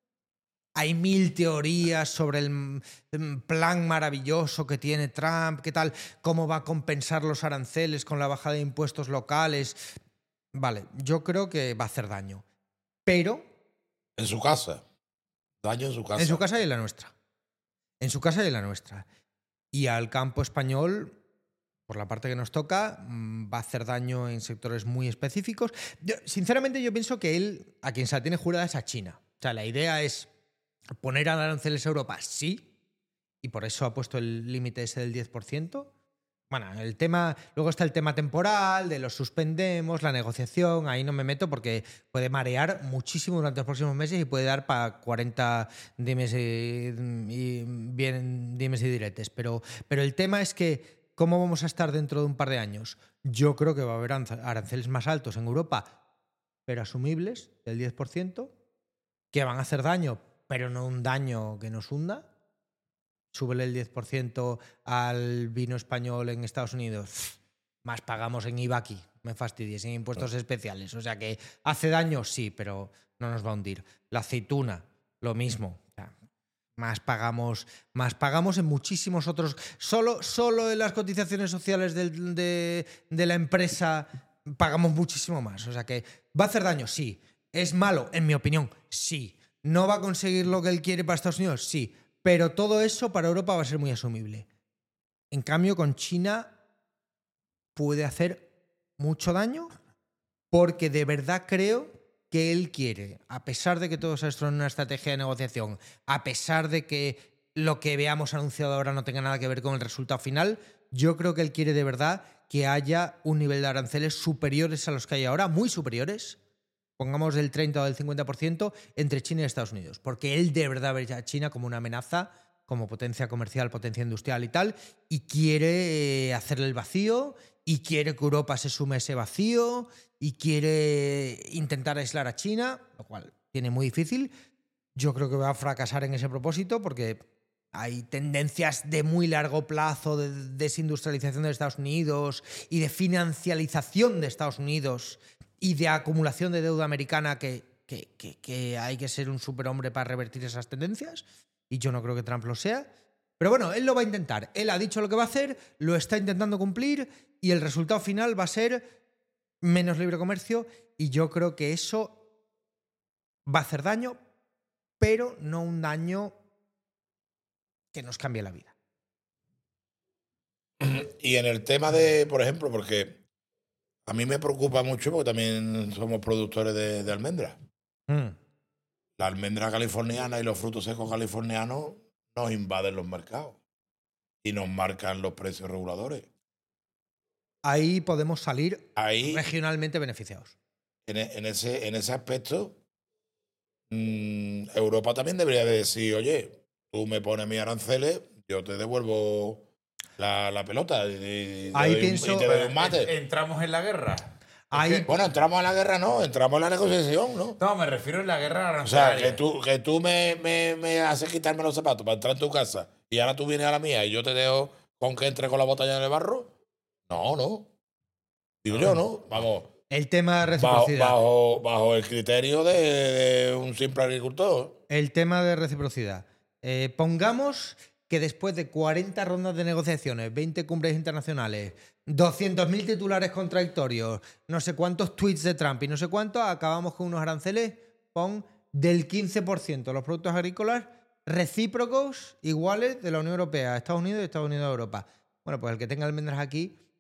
Hay mil teorías sobre el plan maravilloso que tiene Trump, qué tal, cómo va a compensar los aranceles con la bajada de impuestos locales. Vale, yo creo que va a hacer daño. Pero... En su casa. Daño en su casa. En su casa y en la nuestra. En su casa y en la nuestra. Y al campo español, por la parte que nos toca, va a hacer daño en sectores muy específicos. Yo, sinceramente, yo pienso que él, a quien se la tiene jurada es a China. O sea, la idea es... ¿poner aranceles a Europa? Sí. Y por eso ha puesto el límite ese del diez por ciento. Bueno, el tema, luego está el tema temporal, de los suspendemos, la negociación, ahí no me meto porque puede marear muchísimo durante los próximos meses y puede dar para cuarenta dimes y, y, bien, dimes y diretes. Pero, pero el tema es que, ¿cómo vamos a estar dentro de un par de años? Yo creo que va a haber aranceles más altos en Europa, pero asumibles, del diez por ciento, que van a hacer daño, pero no un daño que nos hunda. Súbele el diez por ciento al vino español en Estados Unidos, más pagamos en I V A aquí, me fastidies, en impuestos especiales. O sea que hace daño, sí, pero no nos va a hundir. La aceituna, lo mismo. O sea, más pagamos, más pagamos en muchísimos otros. Solo, solo en las cotizaciones sociales del, de, de la empresa pagamos muchísimo más. O sea que va a hacer daño, sí. ¿Es malo? En mi opinión, sí. ¿No va a conseguir lo que él quiere para Estados Unidos? Sí. Pero todo eso para Europa va a ser muy asumible. En cambio, con China puede hacer mucho daño porque de verdad creo que él quiere, a pesar de que todo esto es una estrategia de negociación, a pesar de que lo que veamos anunciado ahora no tenga nada que ver con el resultado final, yo creo que él quiere de verdad que haya un nivel de aranceles superiores a los que hay ahora, muy superiores, pongamos del treinta o del cincuenta por ciento entre China y Estados Unidos, porque él de verdad ve a China como una amenaza, como potencia comercial, potencia industrial y tal, y quiere hacerle el vacío, y quiere que Europa se sume a ese vacío, y quiere intentar aislar a China, lo cual tiene muy difícil. Yo creo que va a fracasar en ese propósito, porque hay tendencias de muy largo plazo de desindustrialización de Estados Unidos y de financialización de Estados Unidos y de acumulación de deuda americana que, que, que, que hay que ser un superhombre para revertir esas tendencias, y yo no creo que Trump lo sea. Pero bueno, él lo va a intentar. Él ha dicho lo que va a hacer, lo está intentando cumplir, y el resultado final va a ser menos libre comercio, y yo creo que eso va a hacer daño, pero no un daño que nos cambie la vida. Y en el tema de, por ejemplo, porque a mí me preocupa mucho porque también somos productores de, de almendras. Mm. La almendra californiana y los frutos secos californianos nos invaden los mercados y nos marcan los precios reguladores. Ahí podemos salir Ahí, regionalmente beneficiados. en, en, ese, en ese aspecto, mmm, Europa también debería de decir, oye, tú me pones mis aranceles, yo te devuelvo la, la pelota y, y Ahí te doy un- pienso- y te doy un mate. En- Entramos en la guerra. Ahí- Es que- Bueno, entramos en la guerra, no, entramos en la negociación, ¿no? no, me refiero en la guerra O sea, arancelaria. que tú, que tú me, me, me haces quitarme los zapatos para entrar en tu casa y ahora tú vienes a la mía y yo te dejo con que entre con la botella en el barro. No, no. Digo yo, ¿no? Vamos. El tema de Bajo, reciprocidad. bajo, bajo el criterio de, de un simple agricultor. El tema de reciprocidad. Eh, pongamos que después de cuarenta rondas de negociaciones, veinte cumbres internacionales, doscientos mil titulares contradictorios, no sé cuántos tweets de Trump y no sé cuántos, acabamos con unos aranceles pon, del quince por ciento los productos agrícolas recíprocos iguales de la Unión Europea a Estados Unidos y Estados Unidos a Europa. Bueno, pues el que tenga almendras aquí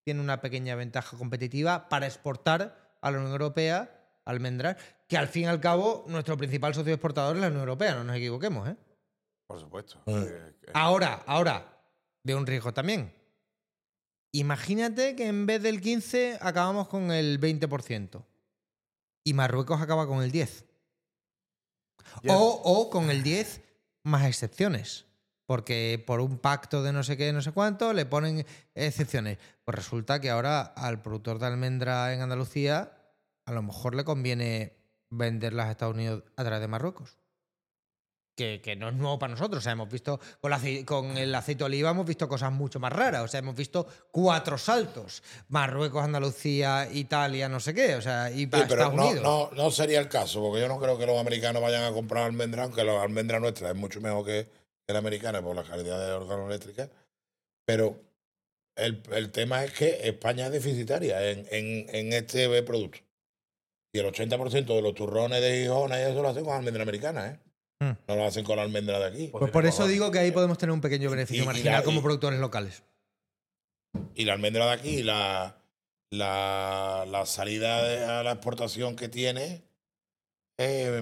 tiene una pequeña ventaja competitiva para exportar a la Unión Europea almendras, que al fin y al cabo nuestro principal socio exportador es la Unión Europea, no nos equivoquemos, ¿eh? Por supuesto. Mm. Eh, eh, Ahora, ahora, veo un riesgo también. Imagínate que en vez del quince acabamos con el veinte por ciento y Marruecos acaba con el diez por ciento. Ya. O, o con el diez más excepciones. Porque por un pacto de no sé qué, no sé cuánto, le ponen excepciones. Pues resulta que ahora al productor de almendra en Andalucía a lo mejor le conviene venderlas a Estados Unidos a través de Marruecos. Que, que no es nuevo para nosotros. O sea, hemos visto con, la, con el aceite de oliva hemos visto cosas mucho más raras. O sea, hemos visto cuatro saltos. Marruecos, Andalucía, Italia, no sé qué. O sea, y para Sí, pero Estados no, Unidos. no, no sería el caso, porque yo no creo que los americanos vayan a comprar almendra, aunque la almendra nuestra es mucho mejor que la americana por la calidad de organoeléctrica. Pero el, el tema es que España es deficitaria en, en, en este producto. Y el ochenta por ciento de los turrones de Gijona y eso lo hacen con almendra americana, ¿eh? Hmm. No lo hacen con la almendra de aquí. Pues por eso digo que ahí podemos tener un pequeño beneficio Y- y marginal la- como y- productores locales. Y la almendra de aquí, la, la, la salida de- a la exportación que tiene es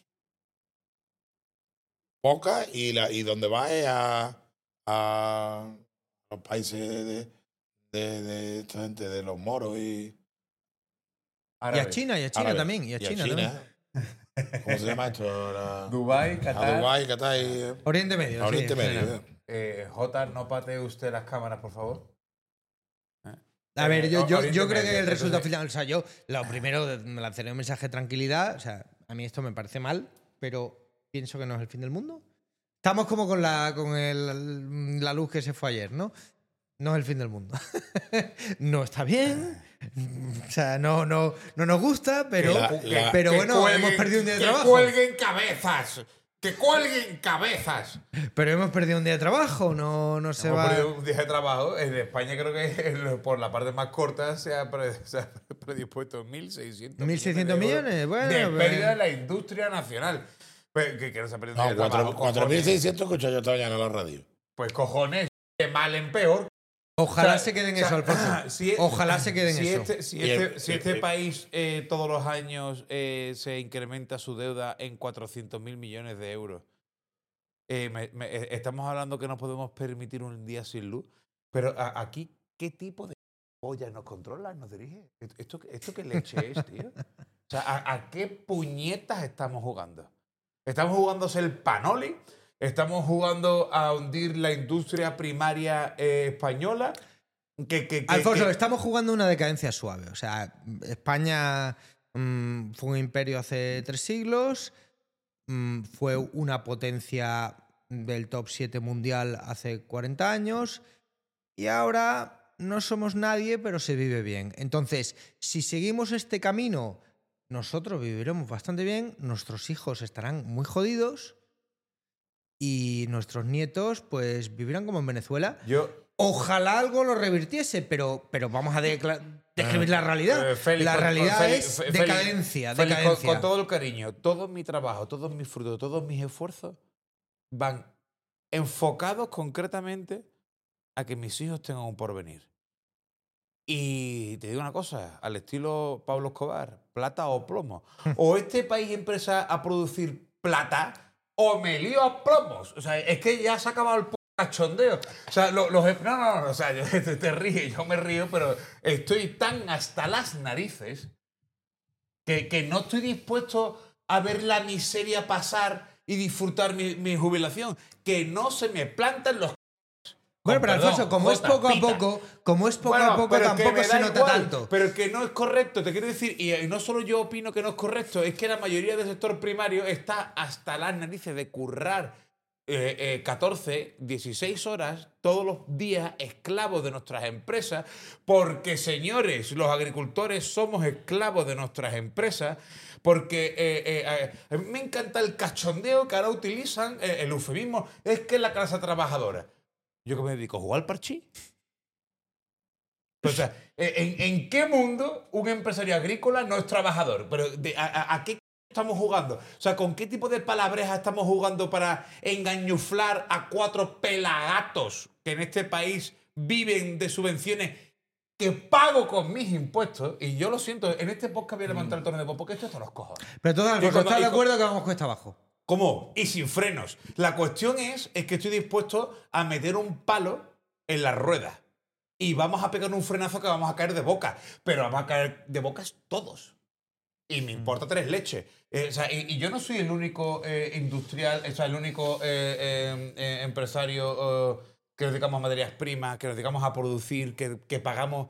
poca y, la, y donde va es a, a los países de, de, de esta gente, de los moros y... Y a árabes. China, y a China árabes. también. Y a China, también. ¿Cómo se llama esto? La- Dubái, a Qatar. Dubái, Qatar y... Oriente Medio. a sí, Oriente en Medio. general. ¿eh? Eh, J, no patee usted las cámaras, por favor. A ver, Eh, yo, yo, Oriente yo creo que Medio, el resultado entonces- final. O sea, yo lo primero me lanzaré un mensaje de tranquilidad. O sea, a mí esto me parece mal, pero pienso que no es el fin del mundo. Estamos como con la, con el- la luz que se fue ayer, ¿no? No es el fin del mundo. No está bien. O sea, no, no, no nos gusta, pero, La- la- pero Que bueno, cuelguen- hemos perdido un día de que trabajo. cuelguen cabezas. Que cuelguen cabezas. Pero hemos perdido un día de trabajo, no, no se Hemos va. perdido un día de trabajo. En España creo que por la parte más corta se ha, pre- se ha predispuesto mil seiscientos mil seiscientos de euros millones, bueno, de pues- pérdida de la industria nacional. Pues, que, que no se ha perdido un No, día de trabajo, cuatro mil cojones. seiscientos escuché yo esta mañana en la radio. Pues cojones, de mal en peor. Ojalá O sea, se quede en o sea, eso, Alfonso. si es- Ojalá se quede en si eso. Este, si Y este, el- si el- este el- país eh, todos los años eh, se incrementa su deuda en cuatrocientos mil millones de euros, eh, me- me- eh, estamos hablando que no podemos permitir un día sin luz, pero a- aquí, ¿qué tipo de pollas nos controla, nos dirige? ¿Esto, esto qué leche es, tío? O sea, ¿a, a qué puñetas estamos jugando? ¿Estamos jugándose el panoli? ¿Estamos jugando a hundir la industria primaria eh, española? Que, que, que- Alfonso, que- estamos jugando una decadencia suave. O sea, España mm, fue un imperio hace tres siglos, mm, fue una potencia del top siete mundial hace cuarenta años y ahora no somos nadie, pero se vive bien. Entonces, si seguimos este camino, nosotros viviremos bastante bien, nuestros hijos estarán muy jodidos y nuestros nietos pues vivirán como en Venezuela. Yo, Ojalá algo lo revirtiese, pero, pero vamos a decla- describir la realidad. Eh, Félix, la con- realidad Félix, es Félix, decadencia, Félix, con- decadencia. Con, todo el cariño, todo mi trabajo, todos mis frutos, todos mis esfuerzos van enfocados concretamente a que mis hijos tengan un porvenir. Y te digo una cosa, al estilo Pablo Escobar, plata o plomo. O este país empieza a producir plata o me lío a plomos. O sea, es que ya se ha acabado el cachondeo. O sea, lo- los... No, no, no, o sea, yo, te, te ríes, yo me río, pero estoy tan hasta las narices que, que no estoy dispuesto a ver la miseria pasar y disfrutar mi, mi jubilación. Que no se me plantan los... Bueno, Con pero perdón, Alfonso, como es Jota, poco a pita. poco, como es poco Bueno, a poco, pero que tampoco me se da nota igual, tanto. Pero que no es correcto, te quiero decir, y, y no solo yo opino que no es correcto, es que la mayoría del sector primario está hasta las narices de currar eh, eh, catorce, dieciséis horas todos los días esclavos de nuestras empresas, porque señores, los agricultores somos esclavos de nuestras empresas, porque eh, eh, eh, a mí me encanta el cachondeo que ahora utilizan, eh, el eufemismo, es que es la clase trabajadora. ¿Yo que me dedico? ¿A jugar al parchís? O sea, ¿en, ¿en qué mundo un empresario agrícola no es trabajador? Pero de, a, a- ¿a qué estamos jugando? O sea, ¿con qué tipo de palabrejas estamos jugando para engañuflar a cuatro pelagatos que en este país viven de subvenciones que pago con mis impuestos, y yo lo siento, en este podcast voy a levantar el tono de voz porque esto es todos los cojones. Pero todo, Y cuando- ¿estás y de cu- acuerdo que vamos cuesta abajo? ¿Cómo? Y sin frenos. La cuestión es, es que estoy dispuesto a meter un palo en la rueda. Y vamos a pegar un frenazo que vamos a caer de boca. Pero vamos a caer de bocas todos. Y me importa tres leches. Eh, o sea, y, y yo no soy el único eh, industrial, o sea, el único eh, eh, eh, empresario eh, que nos dedicamos a materias primas, que nos dedicamos a producir, que, que pagamos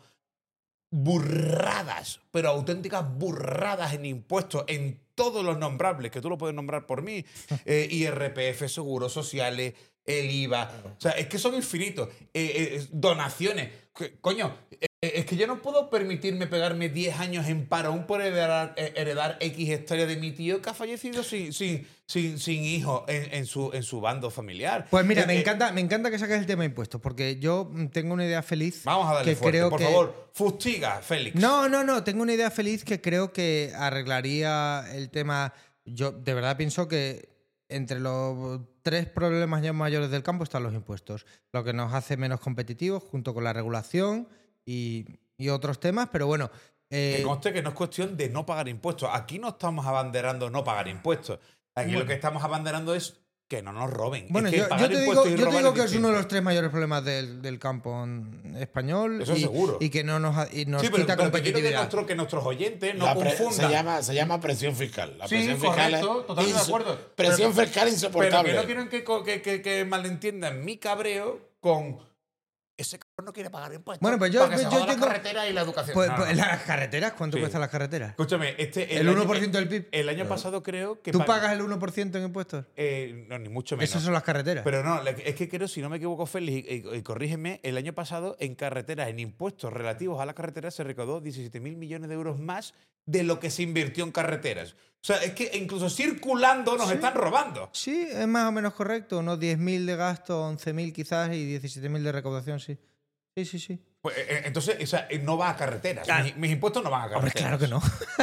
burradas, pero auténticas burradas en impuestos, en todos los nombrables, que tú lo puedes nombrar por mí, eh, I R P F, seguros sociales, el I V A. O sea, es que son infinitos. Eh, eh, donaciones. Que- Coño, eh, es que yo no puedo permitirme pegarme diez años en paro aún por heredar, eh, heredar X historia de mi tío que ha fallecido sin, sin, sin, sin hijo en, en, su, en su bando familiar. Pues mira, Eh, me eh, encanta, me encanta que saques el tema de impuestos, porque yo mm, tengo una idea feliz. Vamos a darle que fuerte, creo por que... favor. Fustiga, Félix. No, no, no. Tengo una idea feliz que creo que arreglaría el tema. Yo de verdad pienso que entre los tres problemas ya mayores del campo están los impuestos. Lo que nos hace menos competitivos, junto con la regulación y, y otros temas. Pero bueno. eh, Que conste que no es cuestión de no pagar impuestos. Aquí no estamos abanderando no pagar impuestos. Aquí lo que estamos abanderando es que no nos roben. Bueno, Es que yo, pagar yo te digo, impuestos y yo te robar digo que es distinto. uno de los tres mayores problemas del, del campo en- español. Eso y, seguro. Y que no nos, ha- y nos Sí, pero, quita pero que quiero que, competitividad. nuestro- que nuestros oyentes no La pre- confundan. se, llama, se llama presión fiscal. La Sí, presión fiscal correcto, es totalmente de inso- acuerdo. Presión Pero- fiscal Pero insoportable. que no quieren que, co- que, que, que malentiendan mi cabreo con ese cabrón no quiere pagar impuestos. Bueno, pues yo- para que se yo jodan las tengo- carreteras y la educación. Pues, No, pues, no. las carreteras, ¿cuánto Sí. cuestan las carreteras? Escúchame, este, El año- uno por ciento del P I B. El año pasado creo que... ¿Tú pa- pagas el uno por ciento en impuestos? eh, no, ni mucho menos. Esas son las carreteras. Pero no, le- es que creo, si no me equivoco, Félix, y, y- y corrígeme, el año pasado en carreteras, en impuestos relativos a las carreteras, se recaudó diecisiete mil millones de euros más de lo que se invirtió en carreteras. O sea, es que incluso circulando nos Sí. están robando. Sí, es más o menos correcto. Unos diez mil de gasto, once mil quizás y diecisiete mil de recaudación, sí. Sí, sí, sí. Pues, eh, entonces, o sea, eh, no va a carreteras. Claro. Mis, mis impuestos no van a Hombre, carreteras. claro que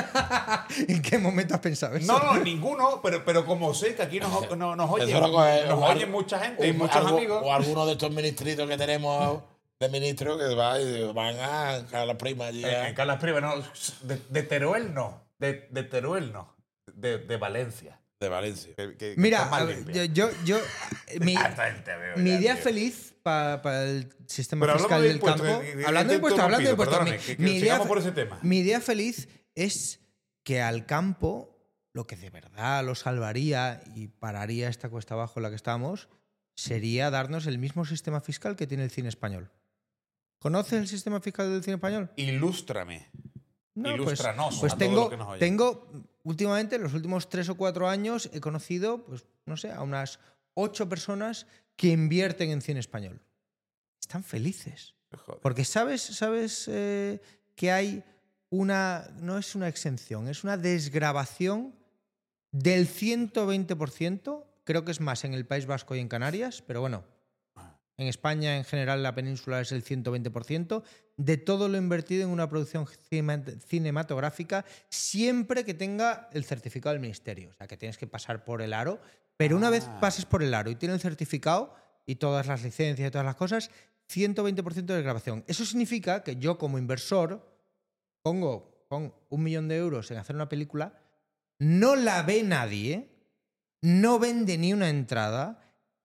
no. ¿En qué momento has pensado eso? No, no, ninguno, pero, pero como sé que aquí nos, no- nos oyen, Eso lo coge nos un- oyen mucha gente y un- muchos algo- amigos. O alguno de estos ministritos que tenemos de ministros que va y van a, a la prima allí. En, a- en Carlas Privas, no. De, de Teruel no. De, de Teruel no. De, de Valencia. de Valencia. Que- que- que Mira, está más a ver, limpia. yo, yo, yo- mi, Ah, te veo mi ya, idea tío. feliz para el sistema Pero hablamos fiscal de del impuestos, campo. eh, eh, Hablando te de impuestos, hablando de interrumpido, impuestos. perdóname, mi- que- que mi idea sigamos fe- por ese tema. Mi idea feliz es que al campo lo que de verdad lo salvaría y pararía esta cuesta abajo en la que estamos sería darnos el mismo sistema fiscal que tiene el cine español. ¿Conoces el sistema fiscal del cine español? Ilústrame. Ilústranos pues a todo tengo, lo que nos oyen. tengo, últimamente, en los últimos tres o cuatro años, he conocido, pues, no sé, a unas ocho personas que invierten en cine español. Están felices. Joder. Porque sabes, sabes eh, que hay una, no es una exención, es una desgravación del ciento veinte por ciento, creo que es más en el País Vasco y en Canarias, pero bueno, en España en general la península es el ciento veinte por ciento, de todo lo invertido en una producción cine- cinematográfica siempre que tenga el certificado del ministerio. O sea, que tienes que pasar por el aro, pero una vez Ah. pases por el aro y tienes el certificado y todas las licencias y todas las cosas, ciento veinte por ciento de grabación. Eso significa que yo como inversor pongo, pongo un millón de euros en hacer una película, no la ve nadie, no vende ni una entrada,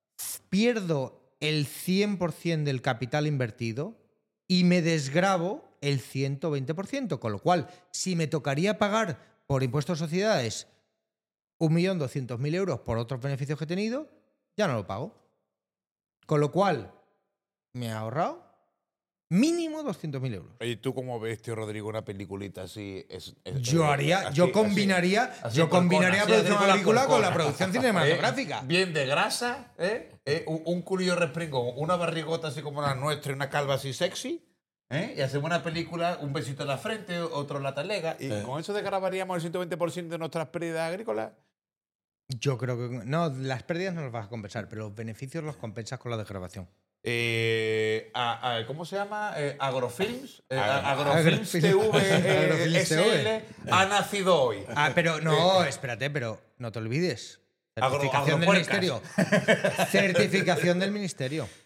pierdo el cien por ciento del capital invertido y me desgravo el ciento veinte por ciento. Con lo cual, si me tocaría pagar por impuestos a sociedades un millón doscientos mil euros por otros beneficios que he tenido, ya no lo pago. Con lo cual, me he ahorrado mínimo doscientos mil euros. Oye, ¿tú cómo ves, tío Rodrigo, una peliculita así? Es, es- Yo eh, haría, así- yo así- combinaría, así yo corcona, combinaría así producción con la agrícola con la corcona. producción cinematográfica. Eh, bien de grasa, ¿eh? Eh, un, un culillo respringón, una barrigota así como la nuestra y una calva así sexy, ¿eh? Y hacemos una película, un besito en la frente, otro en la talega, y Eh. con eso desgrabaríamos el ciento veinte por ciento de nuestras pérdidas agrícolas. Yo creo que no, las pérdidas no las vas a compensar, pero los beneficios los compensas con la desgrabación. Eh, a- a- ¿Cómo se llama? Eh, Agrofilms. Eh, a- Agro- Agrofilms Agrofilms. T V eh, Agrofilms S T V. L ha nacido hoy. Ah, pero no, espérate, pero no te olvides. Agro- Certificación del agropuercas. ministerio. Certificación del ministerio.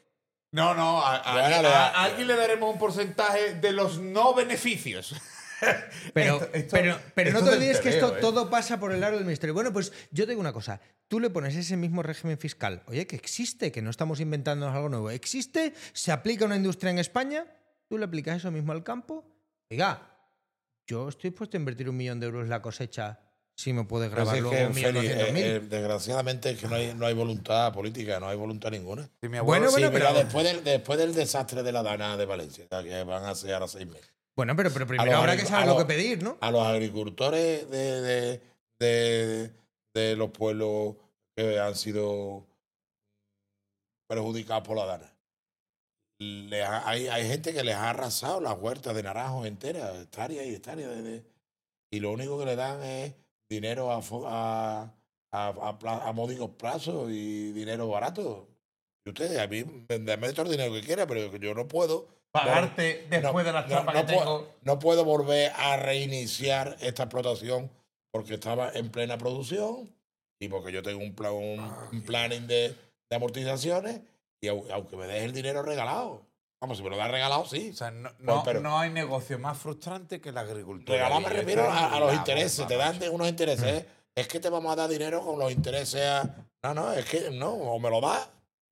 No, no, a, a- Bueno, a- le- a alguien le daremos un porcentaje de los no beneficios. Pero, Esto- esto- pero, pero no esto te es olvides del que esto teleo, ¿eh? todo pasa por el aro del ministerio. Bueno, pues yo te digo una cosa. Tú le pones ese mismo régimen fiscal. Oye, que existe, que no estamos inventándonos algo nuevo. Existe, se aplica a una industria en España, tú le aplicas eso mismo al campo. Oiga, yo estoy dispuesto a invertir un millón de euros en la cosecha si me puedes Pero grabar es luego que, un millón Félix, doscientos mil. eh, eh, desgraciadamente es que no hay, no hay voluntad política, no hay voluntad ninguna. Sí, mi abuelo- Bueno, Sí, bueno, mira, pero- después, del, después del desastre de la Dana de Valencia, que van a ser ahora seis meses. Bueno, pero, pero A primero los habrá agric- que a saber lo los- que pedir, ¿no? A los agricultores de, de, de, de los pueblos que han sido perjudicados por la Dana. Les ha- hay, hay gente que les ha arrasado las huertas de naranjos enteras, hectáreas y hectáreas. De, de- y lo único que le dan es dinero a, fo- a, a, a, pla- a módicos plazos y dinero barato. Y ustedes, a mí, denme todo el dinero que quiera, pero yo no puedo Pagarte después de las trampas que puedo, tengo. no puedo volver a reiniciar esta explotación porque estaba en plena producción y porque yo tengo un, plan, un, un planning de, de amortizaciones y au- aunque me deje el dinero regalado. Vamos, si me lo da regalado, sí. O sea, no, Pues, no, pero- no hay negocio más frustrante que la agricultura. Regalado me Y refiero esto es a, a los la intereses, bomba, te dan macho. de unos intereses. ¿eh? Es que te vamos a dar dinero con los intereses a... No, no, es que no, o me lo das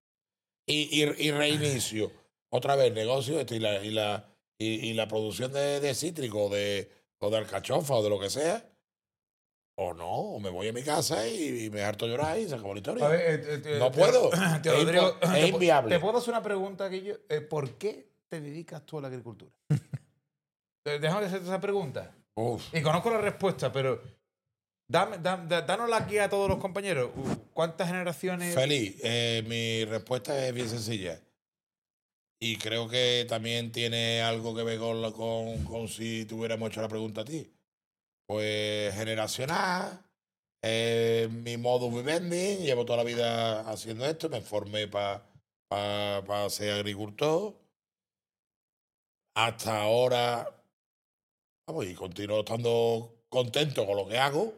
y, y, y reinicio. Otra vez, negocio este, y, la, y, la, y, y la producción de, de cítrico de, o de alcachofa o de lo que sea. O no, o me voy a mi casa y, y me harto llorar y se acabó la historia. A ver, eh, eh, eh, No tío- puedo. tío Es Rodrigo, impo- es te pu- inviable. ¿Te puedo hacer una pregunta, Guillo? Eh, ¿Por qué te dedicas tú a la agricultura? Eh, Déjame hacerte esa pregunta. Uf. Y conozco la respuesta, pero dame, dam- da- danosla aquí a todos los compañeros. Uh, ¿Cuántas generaciones? Feliz, eh, mi respuesta es bien sencilla. Y creo que también tiene algo que ver con, la- con, con si te hubiéramos hecho la pregunta a ti. Pues generacional, eh, mi modus vivendi, llevo toda la vida haciendo esto, me formé para pa, pa ser agricultor. Hasta ahora, vamos, y continúo estando contento con lo que hago.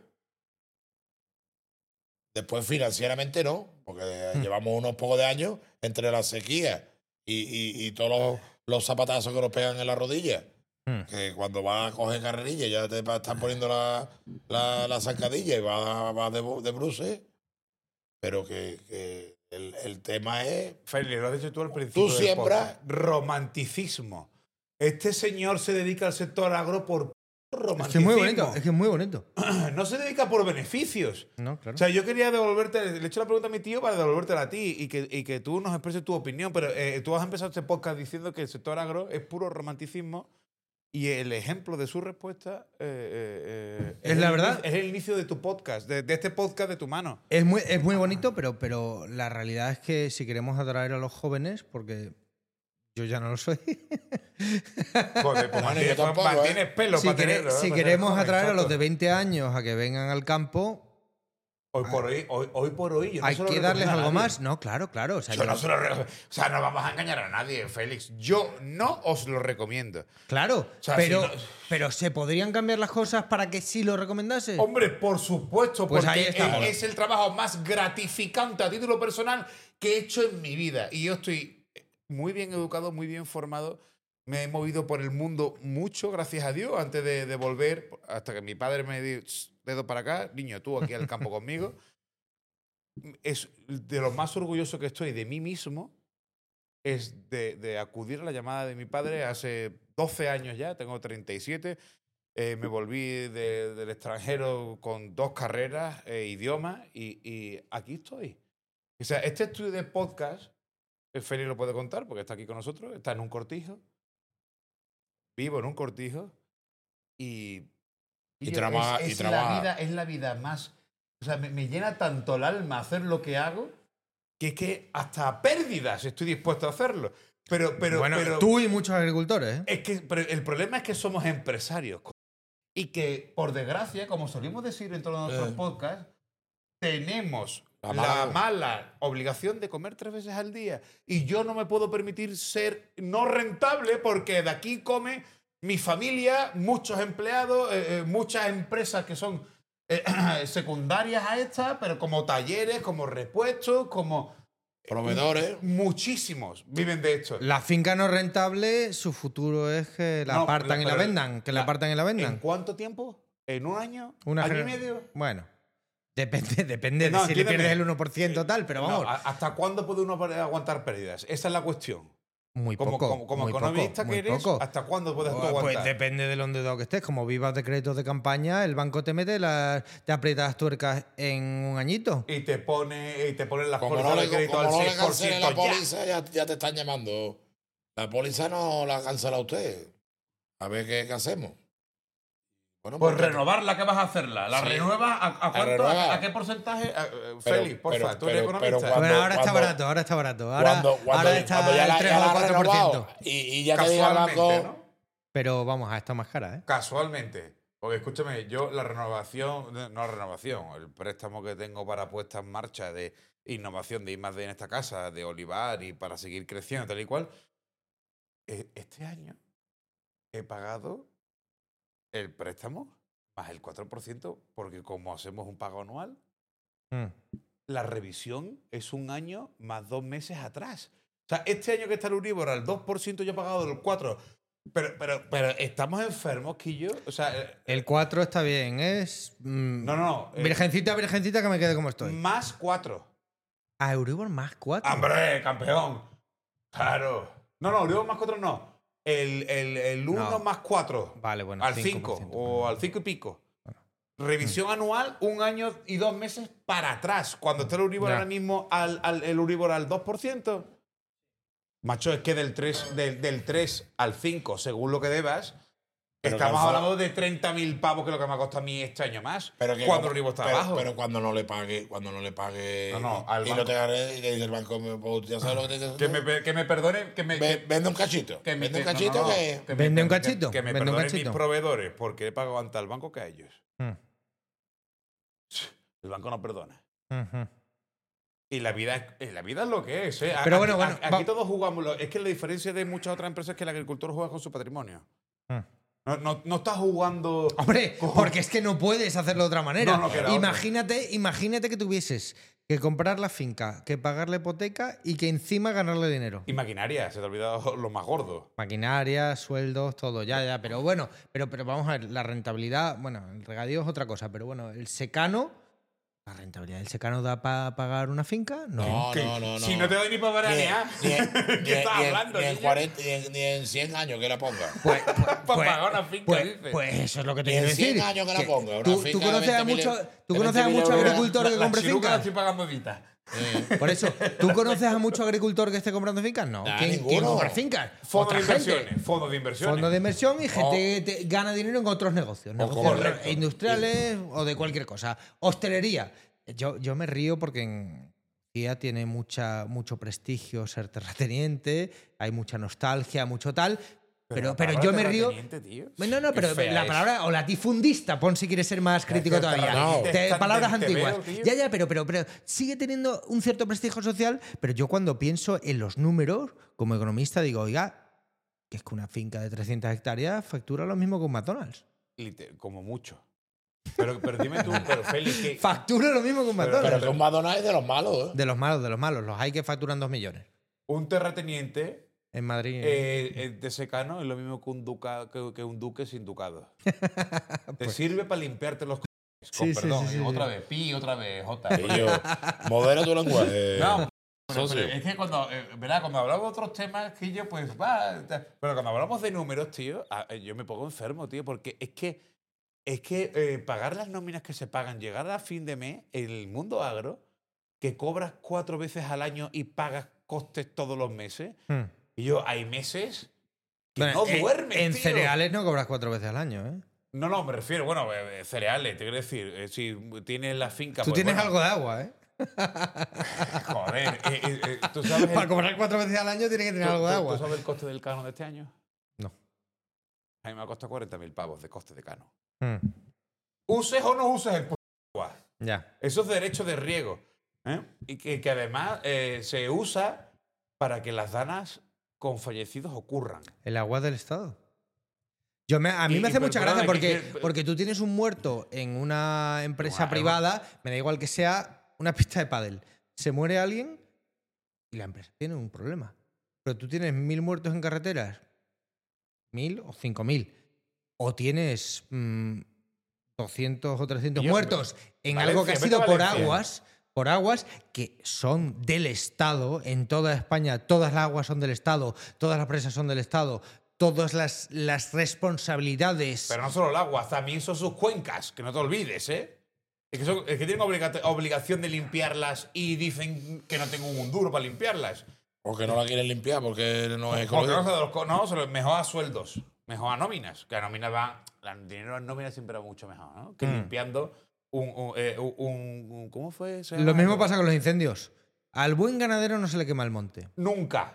Después financieramente no, porque Hmm. llevamos unos pocos de años entre la sequía y, y, y todos los, los zapatazos que nos pegan en la rodilla. Hmm. Que cuando vas a coger carrerilla ya te pa- están poniendo la, la, la zancadilla y vas va de, bu- de bruces. Pero que, que el, el tema es... Feli, lo has dicho tú al principio. Tú del siembras- podcast. Romanticismo. Este señor se dedica al sector agro por Es romanticismo. que es muy bonito, es que es muy bonito. No se dedica por beneficios. No, claro. O sea, yo quería devolverte, le he hecho la pregunta a mi tío para devolvértela a ti y que, y que tú nos expreses tu opinión, pero eh, tú has empezado este podcast diciendo que el sector agro es puro romanticismo y el ejemplo de su respuesta eh, eh, eh, Es la el verdad. inicio- es el inicio de tu podcast, de, de este podcast de tu mano. Es muy, es muy bonito, pero, pero la realidad es que si queremos atraer a los jóvenes, porque yo ya no lo soy, Joder, pues Bueno, mantienes, yo tampoco, pues mantienes ¿eh? pelo si, para quere- tenerlo, ¿eh? si Para queremos ser joven, atraer a los chato. de veinte años a que vengan al campo, Hoy por hoy, hoy, hoy por hoy, yo no hay se lo que darles recomiendo a algo nadie. más. No, claro, claro. O sea, Yo yo no no- se lo re- O sea, no vamos a engañar a nadie, Félix. Yo no os lo recomiendo. Claro, sea, pero, si no- pero ¿se podrían cambiar las cosas para que sí lo recomendase? Hombre, por supuesto, Pues porque ahí estamos. es, es el trabajo más gratificante a título personal que he hecho en mi vida. Y yo estoy muy bien educado, muy bien formado. Me he movido por el mundo mucho, gracias a Dios, antes de, de volver, hasta que mi padre me dijo, "Shh, dedo para acá, niño, tú aquí al campo conmigo". Es de lo más orgulloso que estoy de mí mismo, es de, de acudir a la llamada de mi padre hace doce años ya, tengo treinta y siete. Eh, me volví de- del extranjero con dos carreras, eh, idiomas, y, y aquí estoy. O sea, este estudio de podcast, el Félix lo puede contar porque está aquí con nosotros, está en un cortijo, vivo en un cortijo, y, Y yo- trabaja- es, y es trabaja. La vida, es la vida más... O sea, me, me llena tanto el alma hacer lo que hago que es que hasta a pérdidas estoy dispuesto a hacerlo. Pero, pero, bueno, pero, tú y muchos agricultores, ¿eh? es que, pero el problema es que somos empresarios. co- Y que, por desgracia, como solemos decir en todos nuestros Eh. podcasts, tenemos La la mala- mala obligación de comer tres veces al día. Y yo no me puedo permitir ser no rentable porque de aquí come mi familia, muchos empleados, eh, eh, muchas empresas que son eh, secundarias a esta, pero como talleres, como repuestos, como... Proveedores. Muchísimos viven de esto. La finca no rentable, su futuro es que la No, apartan la- y la pero vendan. Que la, la- apartan y la vendan. ¿En cuánto tiempo? ¿En un año? Una ¿Año y gener- medio? Bueno, depende, depende No, de si le entiéndeme. pierdes el uno por ciento tal, pero vamos, No, ¿a- ¿hasta cuándo puede uno aguantar pérdidas? Esa es la cuestión. muy Como, poco. como, como muy economista poco, que muy eres, poco. ¿hasta cuándo puedes tú Pues aguantar? depende de lo endeudado que estés. Como vivas de créditos de campaña, el banco te mete las, te aprieta las tuercas en un añito. Y te pone y te ponen las Como pólizas no de le, crédito como al no le seis por cancele ciento la ya. póliza, ya, ya te están llamando. La póliza no la cancela usted. A ver qué, qué hacemos. Bueno, Pues porque- renovarla, ¿qué vas a hacerla? ¿La Sí. renuevas? ¿A, a cuánto? renueva. ¿A qué porcentaje? A- eh, Pero- Félix, porfa, pero- tú eres pero- economista. pero Bueno, ahora está cuando- barato, ahora está barato. Ahora, Cuando, cuando, ahora está cuando ya la, el tres ya o la el has cuatro por ciento. renovado y, y ya te diga el Casualmente, banco. ¿no? Pero vamos, a estar más cara, ¿eh? Casualmente. Porque escúchame, yo la renovación, no renovación, el préstamo que tengo para puesta en marcha de innovación de I más D en esta casa, de Olivar y para seguir creciendo, tal y cual, eh, este año he pagado el préstamo más el cuatro por ciento porque como hacemos un pago anual, Mm. la revisión es un año más dos meses atrás. O sea, este año que está el Euribor al dos por ciento yo he pagado el cuatro por ciento. Pero, pero, pero estamos enfermos, Quillo. O sea, eh, El cuatro está bien, es. mm, no, no. eh, Virgencita, virgencita, que me quede como estoy. más cuatro. A Euribor más cuatro. ¡Hombre, campeón! Claro. No, no, Euribor más cuatro no. El, el, el uno No. más cuatro. Vale, bueno. al cinco cinco por ciento, o al cinco y pico. Revisión anual, un año y dos meses para atrás. Cuando está el Euribor Ya. ahora mismo al, al, el Euribor al dos por ciento. Macho, es que del tres, del, del tres al cinco, según lo que debas, Pero estamos que al hablando de treinta mil pavos, que es lo que me ha costado a mí este año más. Pero que cuando como- el Euribor está pero, abajo. pero cuando no le pague, cuando no le pague No, no, al y banco. no te gane, y le dice el banco, pues, ya sabes lo que te dice. que, me, pe- que me perdone. Que me, Ve- que- vende un cachito. que me- vende un que- no, cachito no, no, que. que me Vende un per- cachito, Que, que me vende un perdonen cachito. mis proveedores porque he pagado antes al banco que a ellos. Mm. El banco no perdona. Ujú. Y la vida, es- eh, la vida es lo que es. ¿eh? Pero Aquí- bueno, bueno, Aquí va- todos jugamos. lo- Es que la diferencia de muchas otras empresas es que el agricultor juega con su patrimonio. Mm. No, no, no está jugando. Hombre, porque es que no puedes hacerlo de otra manera. No, no queda otra. imagínate, imagínate que tuvieses que comprar la finca, que pagar la hipoteca y que encima ganarle dinero. Y maquinaria, se te ha olvidado lo más gordo. Maquinaria, sueldos, todo, ya, ya. Pero bueno, pero, pero vamos a ver, la rentabilidad, bueno, el regadío es otra cosa, pero bueno, el secano, ¿la rentabilidad del secano da para pagar una finca? No. No, Que- no, no, no. Si no te doy ni para Ni, veranear, ni, en- ni, ¿qué estás ni en- hablando? ni en niño? cuarenta, ni, en, ni en cien años que la ponga. Pues, pues, Para pues- pagar una finca, pues- dice. pues eso es lo que te Ni quiero en cien decir. años que la que ponga, una Tú, finca tú de conoces a veinte mil mucho, euros- tú de conoces a veinte mil mucho euros. agricultor que La compre chiruca la fincas. estoy pagando ahorita. Eh, Por eso, ¿tú conoces a mucho agricultor que esté comprando fincas? No. Nah, ¿Quién, ninguno. quién compra fincas? Fondos Otra de gente. inversiones. Fondos de inversiones. Fondos de inversión y gente que te- gana dinero en otros negocios. Negocios correcto. industriales o de cualquier cosa. Hostelería. Yo, yo me río porque en Cía tiene mucha, mucho prestigio ser terrateniente, hay mucha nostalgia, mucho tal. Pero, la pero palabra yo me río. terrateniente, tío. No, no, Qué pero fea la es. palabra, o latifundista, pon si quieres ser más crítico que todavía. terrateniente Te- es tan palabras del antiguas. tebeo, tío. Ya, ya, pero, pero, pero sigue teniendo un cierto prestigio social, pero yo cuando pienso en los números, como economista, digo, oiga, que es que una finca de trescientas hectáreas factura lo mismo que un McDonald's. Liter- Como mucho. Pero, pero dime tú, pero Félix, que Factura lo mismo que un Pero- McDonald's. pero que un Madonna es de los malos, ¿eh? De los malos, de los malos. Los hay que facturan dos millones. un terrateniente En Madrid. eh, eh, de secano es lo mismo que un, duca, que, que un duque sin ducado. Te sirve para limpiarte los cojones, con Sí, sí, perdón. sí, y sí, otra sí. vez, pi, otra vez, jota. Y yo, modera tu lenguaje. No, Bueno, socio. pero es que cuando, eh, ¿verdad? Cuando hablamos de otros temas, que yo, pues va. ta- Pero cuando hablamos de números, tío, a- eh, yo me pongo enfermo, tío, porque es que, es que eh, pagar las nóminas que se pagan, llegar a fin de mes, en el mundo agro, que cobras cuatro veces al año y pagas costes todos los meses, Hmm. y yo, hay meses que Bueno, no en- duermes, En tío. cereales no cobras cuatro veces al año, ¿eh? No, no, me refiero, bueno, eh, eh, cereales, te quiero decir, eh, si tienes la finca. Tú pues, tienes bueno, algo de agua, ¿eh? Joder, eh, eh, eh, ¿tú sabes el- Para cobrar cuatro veces al año tiene que tener ¿Tú- algo de tú- agua. ¿Tú sabes el coste del cano de este año? No. A mí me ha costado cuarenta mil pavos de coste de cano. Hmm. Uses o no uses el puto agua. Ya. Eso es derecho de riego. ¿eh? Y que, que además eh, se usa para que las danas con fallecidos ocurran. El agua del Estado. Yo me, a mí Y- me y hace pero mucha perdona, gracia que- porque, que- porque tú tienes un muerto en una empresa Bueno. privada, me da igual que sea una pista de pádel. Se muere alguien y la empresa tiene un problema. Pero tú tienes mil muertos en carreteras, mil o cinco mil, o tienes mmm, doscientos o trescientos Yo, muertos en Valencia, algo que ha vete sido a por Valencia. aguas, por aguas que son del Estado, en toda España, todas las aguas son del Estado, todas las presas son del Estado, todas las, las responsabilidades. Pero no solo el agua, también son sus cuencas, que no te olvides, ¿eh? Es que, son- es que tienen obliga- obligación de limpiarlas y dicen que no tengo un duro para limpiarlas. Porque no la quieren limpiar, porque no es Porque no, ecológico. se los co- no, se los mejor a sueldos, mejor a nóminas. Que a nóminas va. El dinero en nóminas siempre va mucho mejor, ¿no? Que Mm. limpiando un, un, eh, un- un- ¿Cómo fue eso? Lo mismo pasa con los incendios. Al buen ganadero no se le quema el monte. Nunca.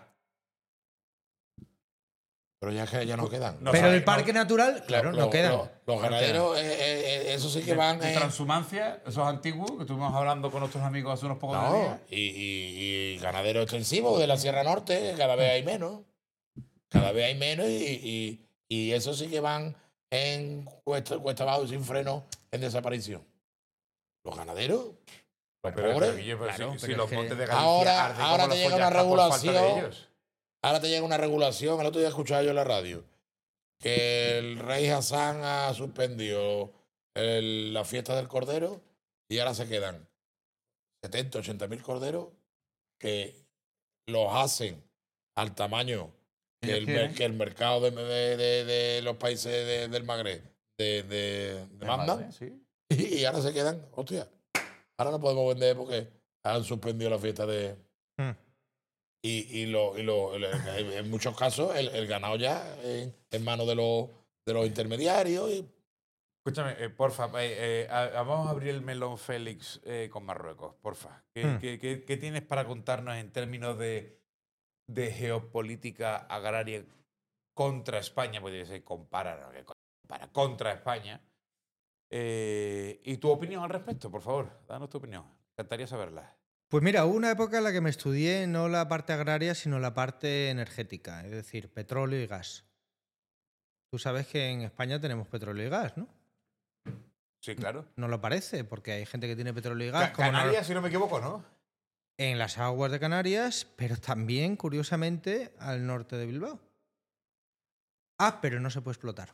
Pero ya, que ya no quedan. No Pero sabe, el parque no- natural, claro, Lo- no lo- quedan. lo- Los ganaderos, eh, eh, eh, eso sí que de, van. de eh, transhumancia, esos antiguos, que estuvimos hablando con nuestros amigos hace unos pocos no, días. y, y, y ganaderos extensivos de la Sierra Norte, cada vez hay menos. Cada vez hay menos y, y, y eso sí que van en cuesta, cuesta abajo y sin freno en desaparición. Los ganaderos, los Pero, pobres. pero, Guille, pero Claro, si- si, pero los es que montes de Galicia ahora- arden ahora como te los llega una follacas por falta de regulación. ellos. Ahora te llega una regulación, el otro día escuchaba yo en la radio, que el rey Hassan ha suspendido el- la fiesta del cordero y ahora se quedan setenta, ochenta mil corderos que los hacen al tamaño que Ellos el, quieren. mer- que el mercado de, de- de- de los países de- del Magreb de, de- demandan Sí. y, y ahora se quedan, hostia, ahora no podemos vender porque han suspendido la fiesta de... Mm. Y, y, lo, y lo, el- el- en muchos casos el, el ganado ya en, en manos de los, de los intermediarios. Y, Escúchame, eh, porfa, eh, eh, a- a- vamos a abrir el melón Félix eh, con Marruecos, porfa. ¿Qué, Hmm. qué- qué- qué tienes para contarnos en términos de, de geopolítica agraria contra España? Podría ser compara, no, que compara, contra España. Eh, ¿Y tu opinión al respecto, por favor? Danos tu opinión. Me encantaría saberla. Pues mira, hubo una época en la que me estudié no la parte agraria, sino la parte energética, es decir, petróleo y gas. Tú sabes que en España tenemos petróleo y gas, ¿no? Sí, claro. No lo parece, porque hay gente que tiene petróleo y gas. Ca- como no- Canarias, si no me equivoco, ¿no? en las aguas de Canarias, pero también, curiosamente, al norte de Bilbao. Ah, pero no se puede explotar.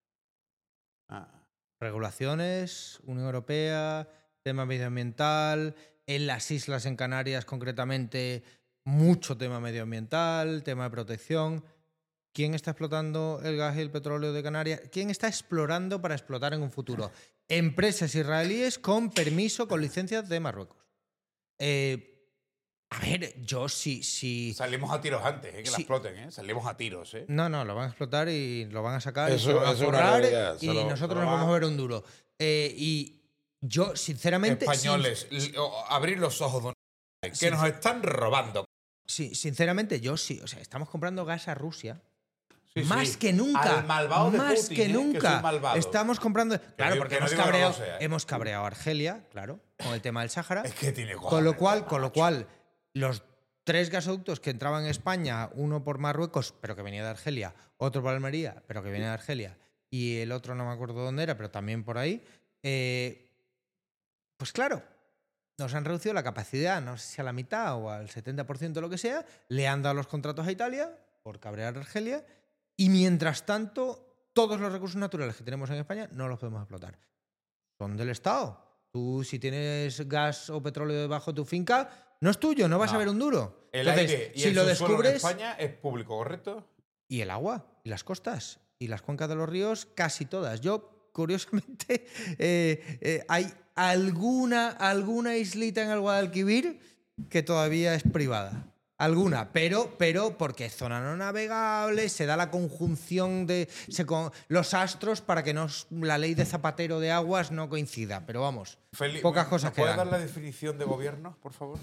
Ah. Regulaciones, Unión Europea, tema medioambiental, en las islas en Canarias concretamente, mucho tema medioambiental, tema de protección. ¿Quién está explotando el gas y el petróleo de Canarias? ¿Quién está explorando para explotar en un futuro? Empresas israelíes con permiso, con licencias de Marruecos. Eh, a ver, yo sí, sí. Salimos a tiros antes, eh, que la Sí. exploten, ¿eh? Salimos a tiros, ¿eh? No, no, lo van a explotar y lo van a sacar y Eso- se van a eso es una forrar realidad, y se lo- nosotros se lo nos vamos van- a ver un duro. Eh, y yo, sinceramente... Españoles, l- o- abrir los ojos, don- que Sí. nos están robando. Sí, sinceramente, yo sí. O sea, estamos comprando gas a Rusia. Sí, más sí. que nunca. Al malvado de más Putin, que ¿eh? Que nunca. es un malvado. Estamos comprando. Claro, digo- porque que no hemos, digo que no cabreado, lo sea, ¿eh? hemos cabreado a Argelia, claro, con el tema del Sáhara. Es que tiene cojones, Con lo cual, con lo macho. cual, los tres gasoductos que entraban en España, uno por Marruecos, pero que venía de Argelia, otro por Almería, pero que venía de Argelia, y el otro no me acuerdo dónde era, pero también por ahí, eh, pues claro, nos han reducido la capacidad, no sé si a la mitad o al setenta por ciento, lo que sea, le han dado los contratos a Italia por cabrear a Argelia, y mientras tanto, todos los recursos naturales que tenemos en España no los podemos explotar. Son del Estado. Tú, si tienes gas o petróleo debajo de tu finca, no es tuyo, no vas No. a ver un duro. El Entonces, aire y si el lo subsuelo en descubres. España es público, ¿correcto? Y el agua, y las costas, y las cuencas de los ríos, casi todas. Yo, curiosamente, eh, eh, hay alguna, alguna islita en el Guadalquivir que todavía es privada. Alguna, pero, pero porque es zona no navegable, se da la conjunción de se con, los astros para que no, la ley de Zapatero de aguas no coincida. Pero vamos, Feli- pocas ¿me- cosas ¿me ¿Puedes quedan. dar la definición de gobierno, por favor?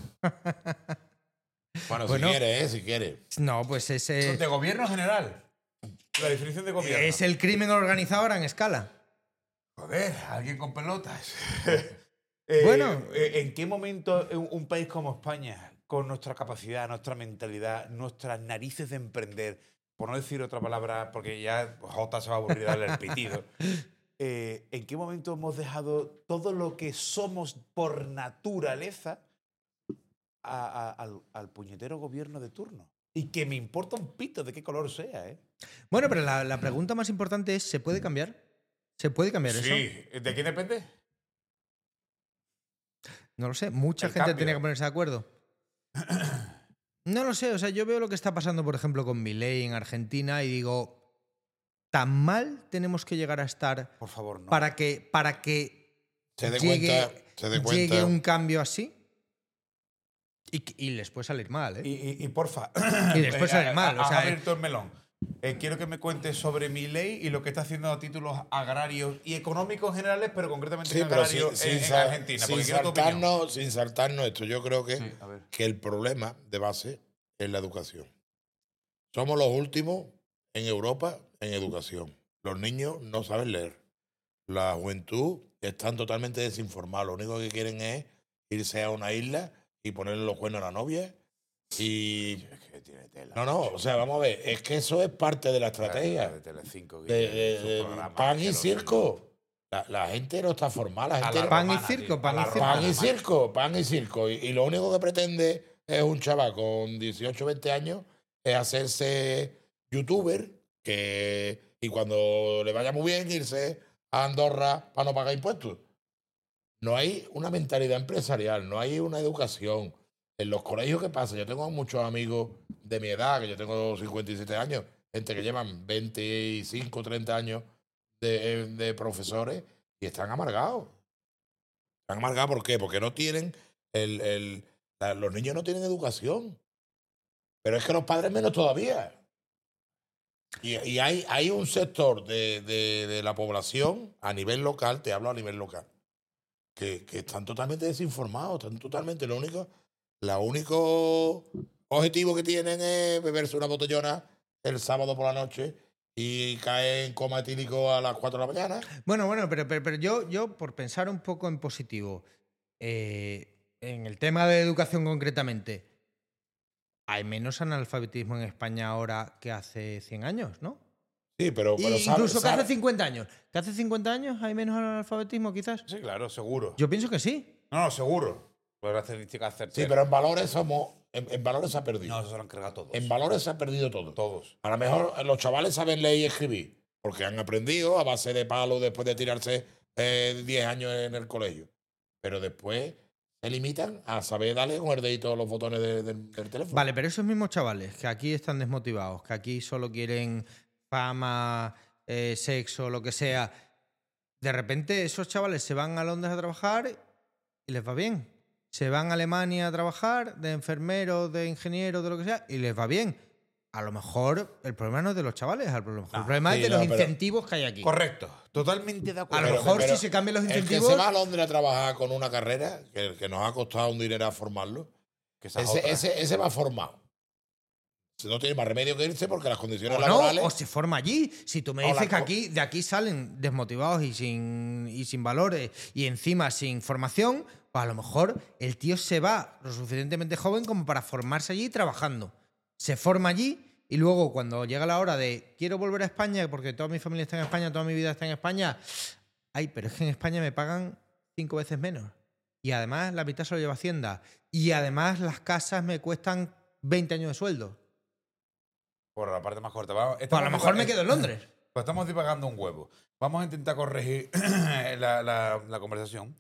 bueno, Bueno. si quiere, ¿eh? Si quiere. No, pues ese De gobierno general. La definición de gobierno. es el crimen organizado a gran escala. Joder, alguien con pelotas. Eh, Bueno. eh, ¿En qué momento un, un país como España, con nuestra capacidad, nuestra mentalidad, nuestras narices de emprender, por no decir otra palabra, porque ya Jota se va a aburrir de darle el pitido, eh, ¿en qué momento hemos dejado todo lo que somos por naturaleza a- a- al, al puñetero gobierno de turno. Y que me importa un pito de qué color sea, ¿eh? Bueno, pero la, la pregunta más importante es, ¿se puede cambiar? ¿Se puede cambiar eso? Sí, ¿de quién depende? No lo sé. Mucha El gente cambio. tenía que ponerse de acuerdo. No lo sé. O sea, yo veo lo que está pasando, por ejemplo, con Milei en Argentina y digo, ¿tan mal tenemos que llegar a estar Por favor, no. para que, para que Se dé llegue, cuenta, se dé llegue cuenta. un cambio así? Y, que- y les puede salir mal, ¿eh? Y, y, y porfa. Y después sale eh, mal, o has sea, abierto el melón. Eh, quiero que me cuentes sobre mi ley y lo que está haciendo a títulos agrarios y económicos generales, pero concretamente Sí, en pero agrario sin, sin en, en sal- Argentina. sin Porque quiero tu opinión. saltarnos, sin saltarnos esto, yo creo que, Sí, a ver. que el problema de base es la educación. Somos los últimos en Europa en educación. Los niños no saben leer. La juventud están totalmente desinformados. Lo único que quieren es irse a una isla y ponerle los cuernos a la novia. Y. Es que tiene tela. No, no, o sea, vamos a ver, es que eso es parte de la La estrategia. de Telecinco, De, Guille, de- su de programa pan y asqueroso. circo. La, la gente no está formada. La A gente la Pan y romana, circo, tío, pan a y la circo. Pan romana, y macho. circo, pan y circo. Y, y lo único que pretende es un chaval con dieciocho, veinte años es hacerse youtuber que, y cuando le vaya muy bien irse a Andorra para no pagar impuestos. No hay una mentalidad empresarial, no hay una educación. En los colegios, ¿qué pasa? Yo tengo muchos amigos de mi edad, que yo tengo cincuenta y siete años, gente que llevan veinticinco, treinta años de, de profesores y están amargados. Están amargados, ¿por qué? Porque no tienen, el, el- la- los niños no tienen educación. Pero es que los padres menos todavía. Y, y hay, hay un sector de, de- de la población a nivel local, te hablo a nivel local, que, que están totalmente desinformados, están totalmente, lo único, la único objetivo que tienen es beberse una botellona el sábado por la noche y caer en coma etílico a las cuatro de la mañana. Bueno, bueno, pero, pero, pero yo, yo, por pensar un poco en positivo, eh, en el tema de educación concretamente, hay menos analfabetismo en España ahora que hace cien años, ¿no? Sí, pero, pero Y sabe- incluso que sabe- hace cincuenta años. ¿Que hace cincuenta años hay menos analfabetismo, quizás? Sí, claro, seguro. Yo pienso que sí. No, no, seguro. Pues la estadística certera. Sí, pero en valores somos, en, en valores se ha perdido. No, eso se lo han cargado todos. En valores se ha perdido todo. Todos. A lo mejor los chavales saben leer y escribir, porque han aprendido a base de palo después de tirarse eh, diez años en el colegio. Pero después se limitan a saber darle con el dedito a los botones de- de- del teléfono. Vale, pero esos mismos chavales que aquí están desmotivados, que aquí solo quieren fama, eh, sexo, lo que sea, de repente esos chavales se van a Londres a trabajar y les va bien. Se van a Alemania a trabajar de enfermeros, de ingenieros, de lo que sea, y les va bien. A lo mejor el problema no es de los chavales, a lo mejor No, el problema sí, es de no, los pero- incentivos que hay aquí. Correcto. Totalmente de A acuerdo. lo Pero- mejor pero si se cambian los El que incentivos... se va a Londres a trabajar con una carrera que, que nos ha costado un dinero a formarlo, Que esa es ese, otra. ese, ese va formado. No tiene más remedio que irse porque las condiciones O no, laborales. o se forma allí. Si tú me O dices la que co- aquí, de aquí salen desmotivados y sin, y sin valores y encima sin formación, pues a lo mejor el tío se va lo suficientemente joven como para formarse allí trabajando. Se forma allí y luego cuando llega la hora de quiero volver a España porque toda mi familia está en España, toda mi vida está en España, ay, pero es que en España me pagan cinco veces menos. Y además la mitad se lo lleva Hacienda. Y además las casas me cuestan veinte años de sueldo. Por la parte más corta. Vamos, Pues a estamos lo mejor me diva- quedo en Londres. Pues estamos divagando un huevo. Vamos a intentar corregir la, la- la conversación.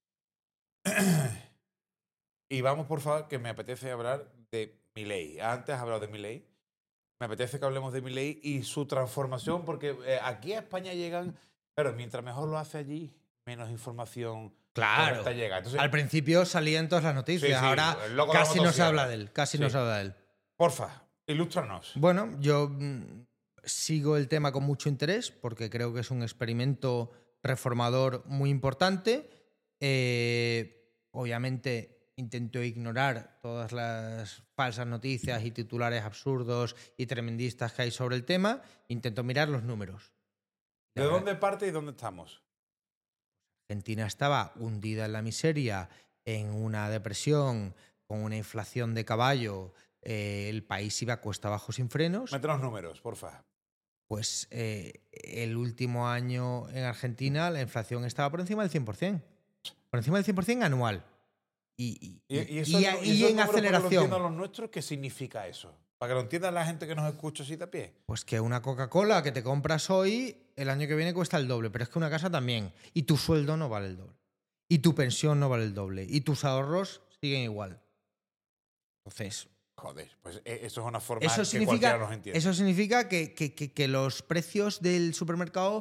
Y vamos, por favor, que me apetece hablar de Milei. Antes has hablado de Milei. Me apetece que hablemos de Milei y su transformación, porque eh, aquí a España llegan... Claro, mientras mejor lo hace allí, menos información Claro. correcta llega. Entonces, Al principio salía en todas las noticias, Sí, sí, ahora el loco de la casi no se motosierra. habla de él, casi no Sí. se habla de él. porfa, ilústranos. Bueno, yo mm, sigo el tema con mucho interés porque creo que es un experimento reformador muy importante. Eh, obviamente intento ignorar todas las falsas noticias y titulares absurdos y tremendistas que hay sobre el tema. Intento mirar los números. ¿De dónde parte y dónde estamos? Argentina estaba hundida en la miseria, en una depresión, con una inflación de caballo, eh, el país iba cuesta abajo sin frenos. Métenos números, porfa. Pues eh, el último año en Argentina la inflación estaba por encima del cien por ciento. Por encima del cien por ciento anual. y, Y, y, y, eso, y, no- y y esos en números, para que lo aceleración. entiendan los nuestros, ¿qué significa eso? Para que lo entienda la gente que nos escucha así de pie. Pues que una Coca-Cola que te compras hoy, el año que viene cuesta el doble, pero es que una casa también. Y tu sueldo no vale el doble. Y tu pensión no vale el doble. Y tus ahorros siguen igual. Entonces, Joder, pues eh, eso es una forma eso que cualquiera nos significa, entiende. eso significa que, que, que, que los precios del supermercado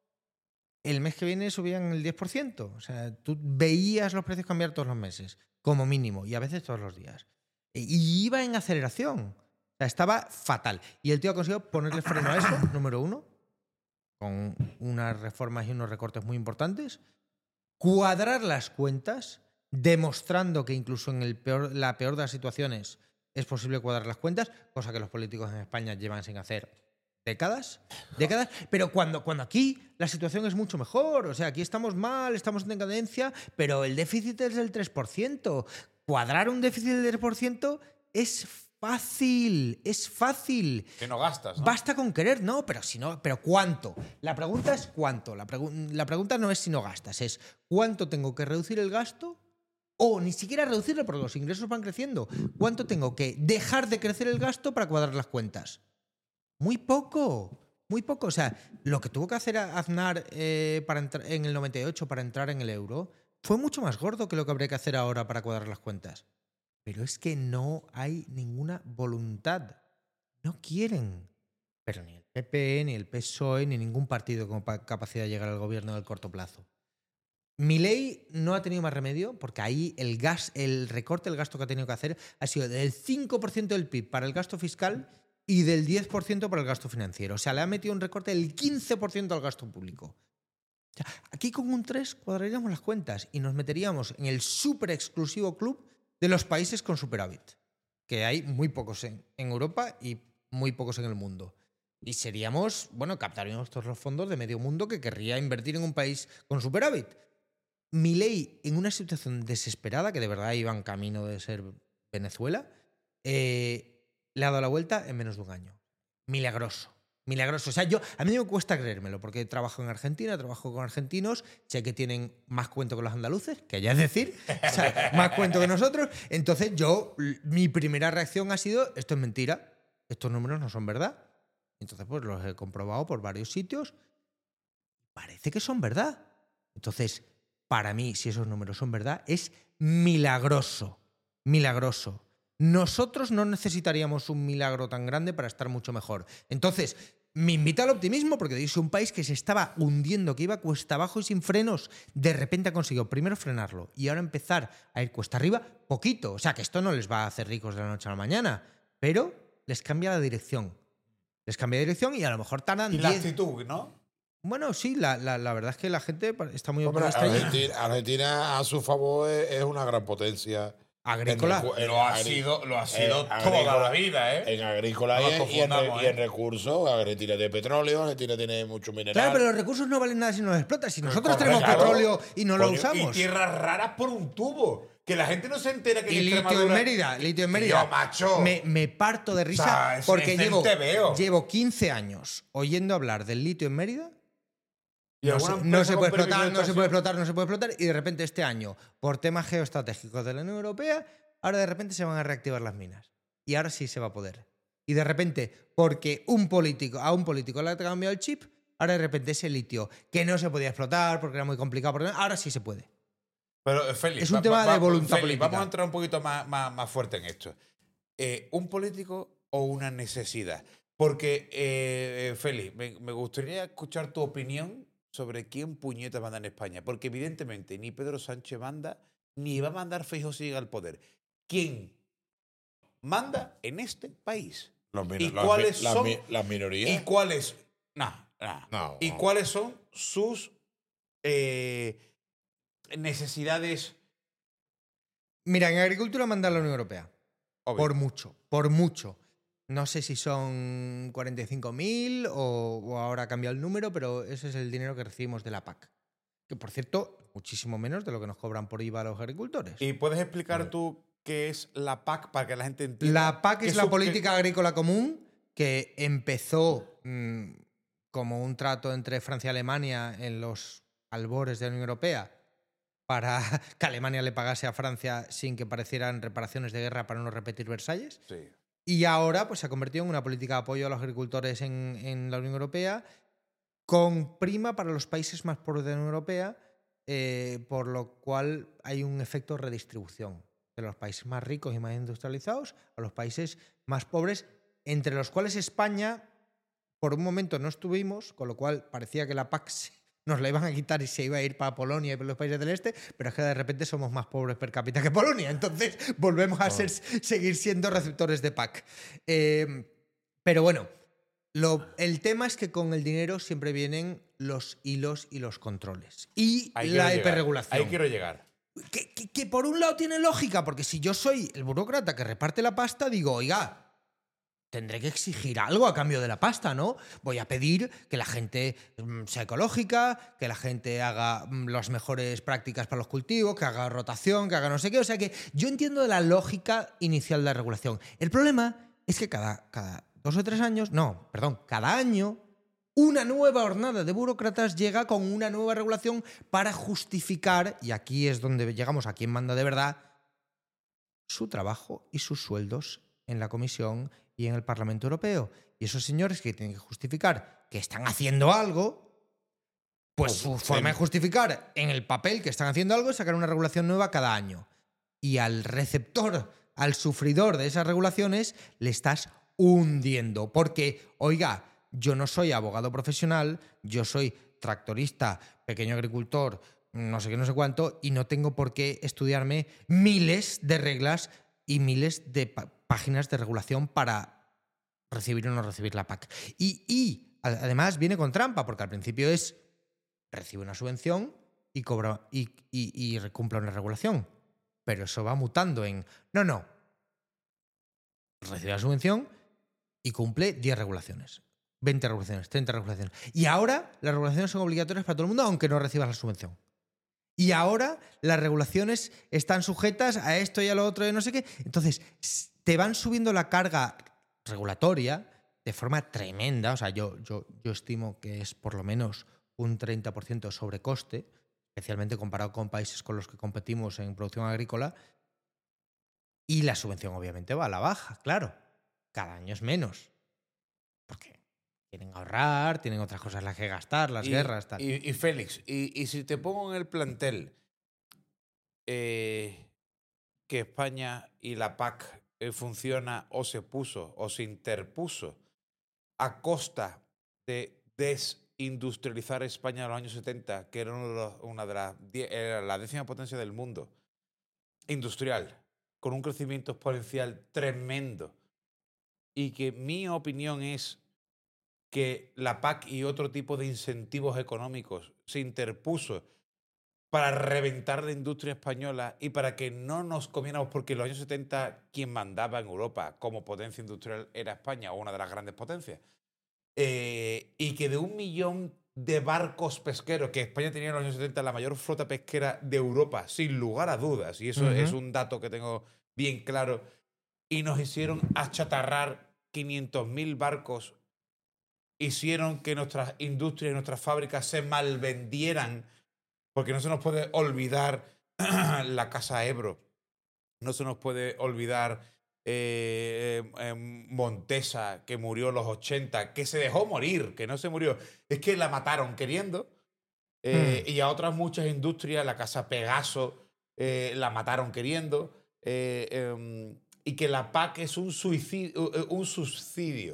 el mes que viene subían el diez por ciento. O sea, tú veías los precios cambiar todos los meses, como mínimo, y a veces todos los días. Y iba en aceleración. O sea, estaba fatal. Y el tío ha conseguido ponerle freno a eso, número uno, con unas reformas y unos recortes muy importantes. Cuadrar las cuentas, demostrando que incluso en el peor, la peor de las situaciones es posible cuadrar las cuentas, cosa que los políticos en España llevan sin hacer décadas, décadas, pero cuando, cuando aquí la situación es mucho mejor, o sea, aquí estamos mal, estamos en decadencia, pero el déficit es del tres por ciento. Cuadrar un déficit del tres por ciento es fácil, es fácil. Que no gastas, ¿no? Basta con querer, no, pero si no, pero ¿cuánto? La pregunta es ¿cuánto? La, pregu- la pregunta no es si no gastas, es ¿cuánto tengo que reducir el gasto? O ni siquiera reducirlo porque los ingresos van creciendo. ¿Cuánto tengo que dejar de crecer el gasto para cuadrar las cuentas? Muy poco, muy poco. O sea, lo que tuvo que hacer Aznar eh, para entrar en el noventa y ocho para entrar en el euro fue mucho más gordo que lo que habría que hacer ahora para cuadrar las cuentas. Pero es que no hay ninguna voluntad. No quieren. Pero ni el P P, ni el P S O E, ni ningún partido con capacidad de llegar al gobierno del corto plazo. Milei no ha tenido más remedio porque ahí el, gas, el recorte del gasto que ha tenido que hacer ha sido del cinco por ciento del P I B para el gasto fiscal y del diez por ciento para el gasto financiero. O sea, le ha metido un recorte del quince por ciento al gasto público. O sea, aquí con un tres cuadraríamos las cuentas y nos meteríamos en el súper exclusivo club de los países con superávit, que hay muy pocos en, en Europa y muy pocos en el mundo. Y seríamos, bueno, captaríamos todos los fondos de medio mundo que querría invertir en un país con superávit. Milei, en una situación desesperada, que de verdad iba en camino de ser Venezuela, eh, le ha dado la vuelta en menos de un año. Milagroso. Milagroso. O sea, yo, a mí me cuesta creérmelo, porque trabajo en Argentina, trabajo con argentinos, sé que tienen más cuento que los andaluces, que ya es decir, o sea, más cuento que nosotros. Entonces yo, mi primera reacción ha sido, esto es mentira, estos números no son verdad. Entonces pues los he comprobado por varios sitios. Parece que son verdad. Entonces, para mí, si esos números son verdad, es milagroso. Milagroso. Nosotros no necesitaríamos un milagro tan grande para estar mucho mejor. Entonces, me invita al optimismo porque dice un país que se estaba hundiendo, que iba cuesta abajo y sin frenos, de repente ha conseguido primero frenarlo y ahora empezar a ir cuesta arriba poquito. O sea, que esto no les va a hacer ricos de la noche a la mañana, pero les cambia la dirección. Les cambia de dirección y a lo mejor tardan Y la diez... actitud, ¿no? Bueno, sí, la, la, la verdad es que la gente está muy Hombre, optimista. Argentina, Argentina a su favor es, es una gran potencia. Agrícola. En, en, Lo ha agri- sido, lo ha sido eh, toda agrícola- la vida, ¿eh? En agrícola No y, nos y en, confundamos, y en ¿eh? recursos. Argentina tiene petróleo, Argentina tiene mucho mineral. Claro, pero los recursos no valen nada si no los explotas. Si nosotros Correcto. tenemos Claro. petróleo y no lo Coño, usamos. Y tierras raras por un tubo. Que la gente no se entera que Y en litio en Extremadura... Mérida, litio en Mérida. Tío, macho. Me, me parto de risa O sea, es- porque es el llevo, tebeo. llevo quince años oyendo hablar del litio en Mérida. Y No, alguna se, empresa no se con puede permiso de explotar, no se extracción. puede explotar, no se puede explotar. Y de repente este año, por temas geoestratégicos de la Unión Europea, ahora de repente se van a reactivar las minas. Y ahora sí se va a poder. Y de repente, porque un político, a un político le ha cambiado el chip, ahora de repente ese litio que no se podía explotar porque era muy complicado, porque ahora sí se puede. Pero, eh, Félix, Es un va- tema va- de voluntad Félix, política. Vamos a entrar un poquito más, más, más fuerte en esto. Eh, ¿Un político o una necesidad? Porque, eh, Félix, me, me gustaría escuchar tu opinión sobre quién puñeta manda en España. Porque evidentemente ni Pedro Sánchez manda, ni va a mandar Feijóo si llega al poder. ¿Quién manda en este país? Los min- ¿Y las cuáles mi- las son- mi- las minorías. ¿Y cuáles? No, no. No, ¿Y no. cuáles son sus eh, necesidades? Mira, en agricultura manda la Unión Europea. Obvio. Por mucho, por mucho. No sé si son cuarenta y cinco mil o, o ahora ha cambiado el número, pero ese es el dinero que recibimos de la P A C. Que, por cierto, muchísimo menos de lo que nos cobran por I V A los agricultores. ¿Y puedes explicar Vale. tú qué es la P A C para que la gente entienda? La P A C ¿Qué es la su- política agrícola común que empezó mmm, como un trato entre Francia y Alemania en los albores de la Unión Europea para que Alemania le pagase a Francia sin que parecieran reparaciones de guerra para no repetir Versalles. Sí. Y ahora pues, se ha convertido en una política de apoyo a los agricultores en, en la Unión Europea, con prima para los países más pobres de la Unión Europea, eh, por lo cual hay un efecto de redistribución de los países más ricos y más industrializados a los países más pobres, entre los cuales España por un momento no estuvimos, con lo cual parecía que la P A C nos la iban a quitar y se iba a ir para Polonia y para los países del este, pero es que de repente somos más pobres per cápita que Polonia, entonces volvemos a Oh. ser, seguir siendo receptores de P A C. Eh, pero bueno, lo, el tema es que con el dinero siempre vienen los hilos y los controles. Y Ahí la quiero llegar. hiperregulación. Ahí quiero llegar. Que, que, que por un lado tiene lógica, porque si yo soy el burócrata que reparte la pasta, digo, oiga, tendré que exigir algo a cambio de la pasta, ¿no? Voy a pedir que la gente mm, sea ecológica, que la gente haga mm, las mejores prácticas para los cultivos, que haga rotación, que haga no sé qué. O sea que yo entiendo la lógica inicial de la regulación. El problema es que cada, cada dos o tres años, no, perdón, cada año, una nueva hornada de burócratas llega con una nueva regulación para justificar, y aquí es donde llegamos a quien manda de verdad, su trabajo y sus sueldos en la Comisión y en el Parlamento Europeo. Y esos señores que tienen que justificar que están haciendo algo, pues su forma de justificar en el papel que están haciendo algo es sacar una regulación nueva cada año. Y al receptor, al sufridor de esas regulaciones, le estás hundiendo. Porque, oiga, yo no soy abogado profesional, yo soy tractorista, pequeño agricultor, no sé qué, no sé cuánto, y no tengo por qué estudiarme miles de reglas y miles de páginas de regulación para recibir o no recibir la P A C. Y, y además viene con trampa, porque al principio es recibe una subvención y cobra y, y, y cumple una regulación. Pero eso va mutando en no, no. Recibe la subvención y cumple diez regulaciones, veinte regulaciones, treinta regulaciones. Y ahora las regulaciones son obligatorias para todo el mundo, aunque no recibas la subvención. Y ahora las regulaciones están sujetas a esto y a lo otro y no sé qué. Entonces, te van subiendo la carga regulatoria de forma tremenda. O sea, yo, yo, yo estimo que es por lo menos un treinta por ciento de sobrecoste, especialmente comparado con países con los que competimos en producción agrícola. Y la subvención obviamente va a la baja, claro. Cada año es menos. Porque quieren ahorrar, tienen otras cosas en las que gastar, las y, guerras, tal. Y, y Félix, y, y si te pongo en el plantel eh, que España y la P A C eh, funciona o se puso o se interpuso a costa de desindustrializar España en los años setenta, que era uno de los, una de las era la décima potencia del mundo industrial, con un crecimiento exponencial tremendo, y que mi opinión es que la P A C y otro tipo de incentivos económicos se interpuso para reventar la industria española y para que no nos comiéramos, porque en los años setenta quien mandaba en Europa como potencia industrial era España, o una de las grandes potencias. Eh, y que de un millón de barcos pesqueros que España tenía en los años setenta, la mayor flota pesquera de Europa, sin lugar a dudas, y eso uh-huh. es un dato que tengo bien claro, y nos hicieron achatarrar quinientos mil barcos, hicieron que nuestras industrias y nuestras fábricas se malvendieran, porque no se nos puede olvidar la Casa Ebro, no se nos puede olvidar eh, eh, Montesa, que murió en los ochenta, que se dejó morir, que no se murió, es que la mataron queriendo, eh, mm. y a otras muchas industrias, la Casa Pegaso, eh, la mataron queriendo, eh, eh, y que la P A C es un, suicidio, un subsidio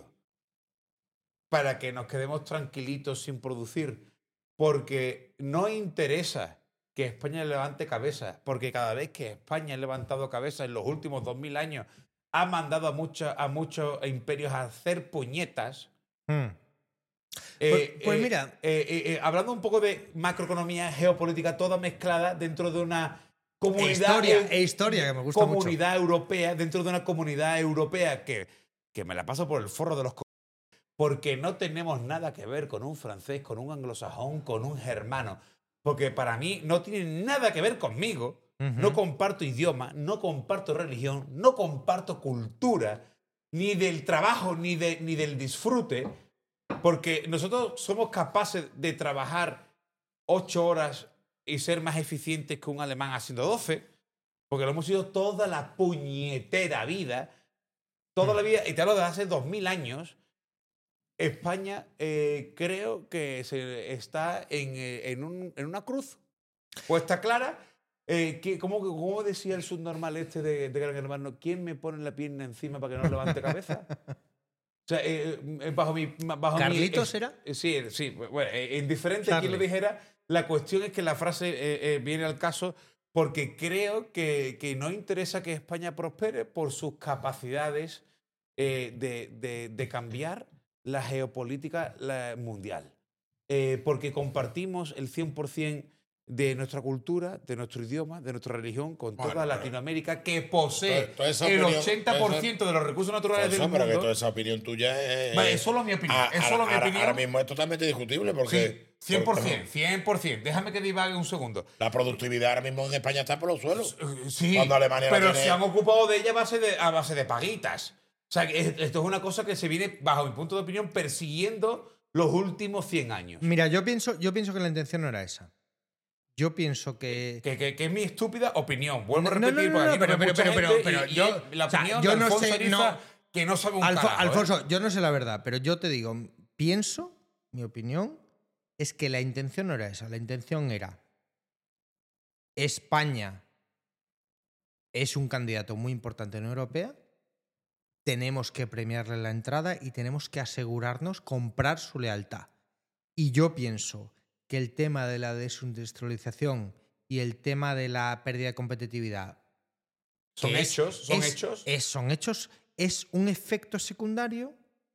para que nos quedemos tranquilitos sin producir, porque no interesa que España levante cabeza, porque cada vez que España ha levantado cabeza en los últimos dos mil años, ha mandado a, mucha, a muchos imperios a hacer puñetas. Mm. Eh, pues, pues eh, mira... Eh, eh, eh, hablando un poco de macroeconomía, geopolítica, toda mezclada dentro de una comunidad... E historia, e historia que me gusta comunidad mucho. europea, dentro de una comunidad europea que, que me la paso por el forro de los... porque no tenemos nada que ver con un francés, con un anglosajón, con un germano. Porque para mí no tiene nada que ver conmigo. Uh-huh. No comparto idioma, no comparto religión, no comparto cultura, ni del trabajo, ni, de, ni del disfrute. Porque nosotros somos capaces de trabajar ocho horas y ser más eficientes que un alemán haciendo doce, porque lo hemos sido toda la puñetera vida, toda la vida, y te hablo de hace dos mil años. España eh, creo que se está en, eh, en, un, en una cruz puesta clara. Eh, que, ¿cómo, ¿Cómo decía el subnormal este de, de Gran Hermano? ¿Quién me pone la pierna encima para que no levante cabeza? O sea, eh, eh, bajo mi... Bajo ¿Carlitos mi, era? Eh, sí, sí. Bueno, eh, indiferente Charlie. quién lo dijera, la cuestión es que la frase eh, eh, viene al caso porque creo que, que no interesa que España prospere por sus capacidades eh, de, de, de cambiar la geopolítica la mundial. Eh, porque compartimos el cien por ciento de nuestra cultura, de nuestro idioma, de nuestra religión con Bueno, toda pero- Latinoamérica, que posee Toda- toda esa el opinión- ochenta por ciento de los recursos naturales Eso, del pero que mundo. toda esa opinión tuya es... Vale, es solo mi opinión. a- es a- solo mi ahora, opinión. ahora mismo es totalmente discutible porque... Sí, cien por porque ciento, cien por ciento. Déjame que divague un segundo. La productividad ahora mismo en España está por los suelos. Eh, Sí, Cuando Alemania no pero tiene- se han ocupado de ella a base de, a base de paguitas. O sea, que es- esto es una cosa que se viene, bajo mi punto de opinión, persiguiendo los últimos cien años. Mira, yo pienso, yo pienso que la intención no era esa. Yo pienso que... Que, que- que es mi estúpida opinión. Vuelvo a No, no, repetir, no, porque no, aquí pero- nos ve pero- mucha pero- gente pero y- y yo- es la o sea, opinión yo de no Alfonso sé, Ariza, no. que no sabe un Alfo- carajo, ¿eh? Alfonso, yo no sé la verdad, pero yo te digo, pienso, mi opinión, es que la intención no era esa. La intención era España es un candidato muy importante en la Unión Europea, tenemos que premiarle la entrada y tenemos que asegurarnos comprar su lealtad. Y yo pienso que el tema de la desindustrialización y el tema de la pérdida de competitividad Son que es- hechos, son es- hechos. es- son hechos, es un efecto secundario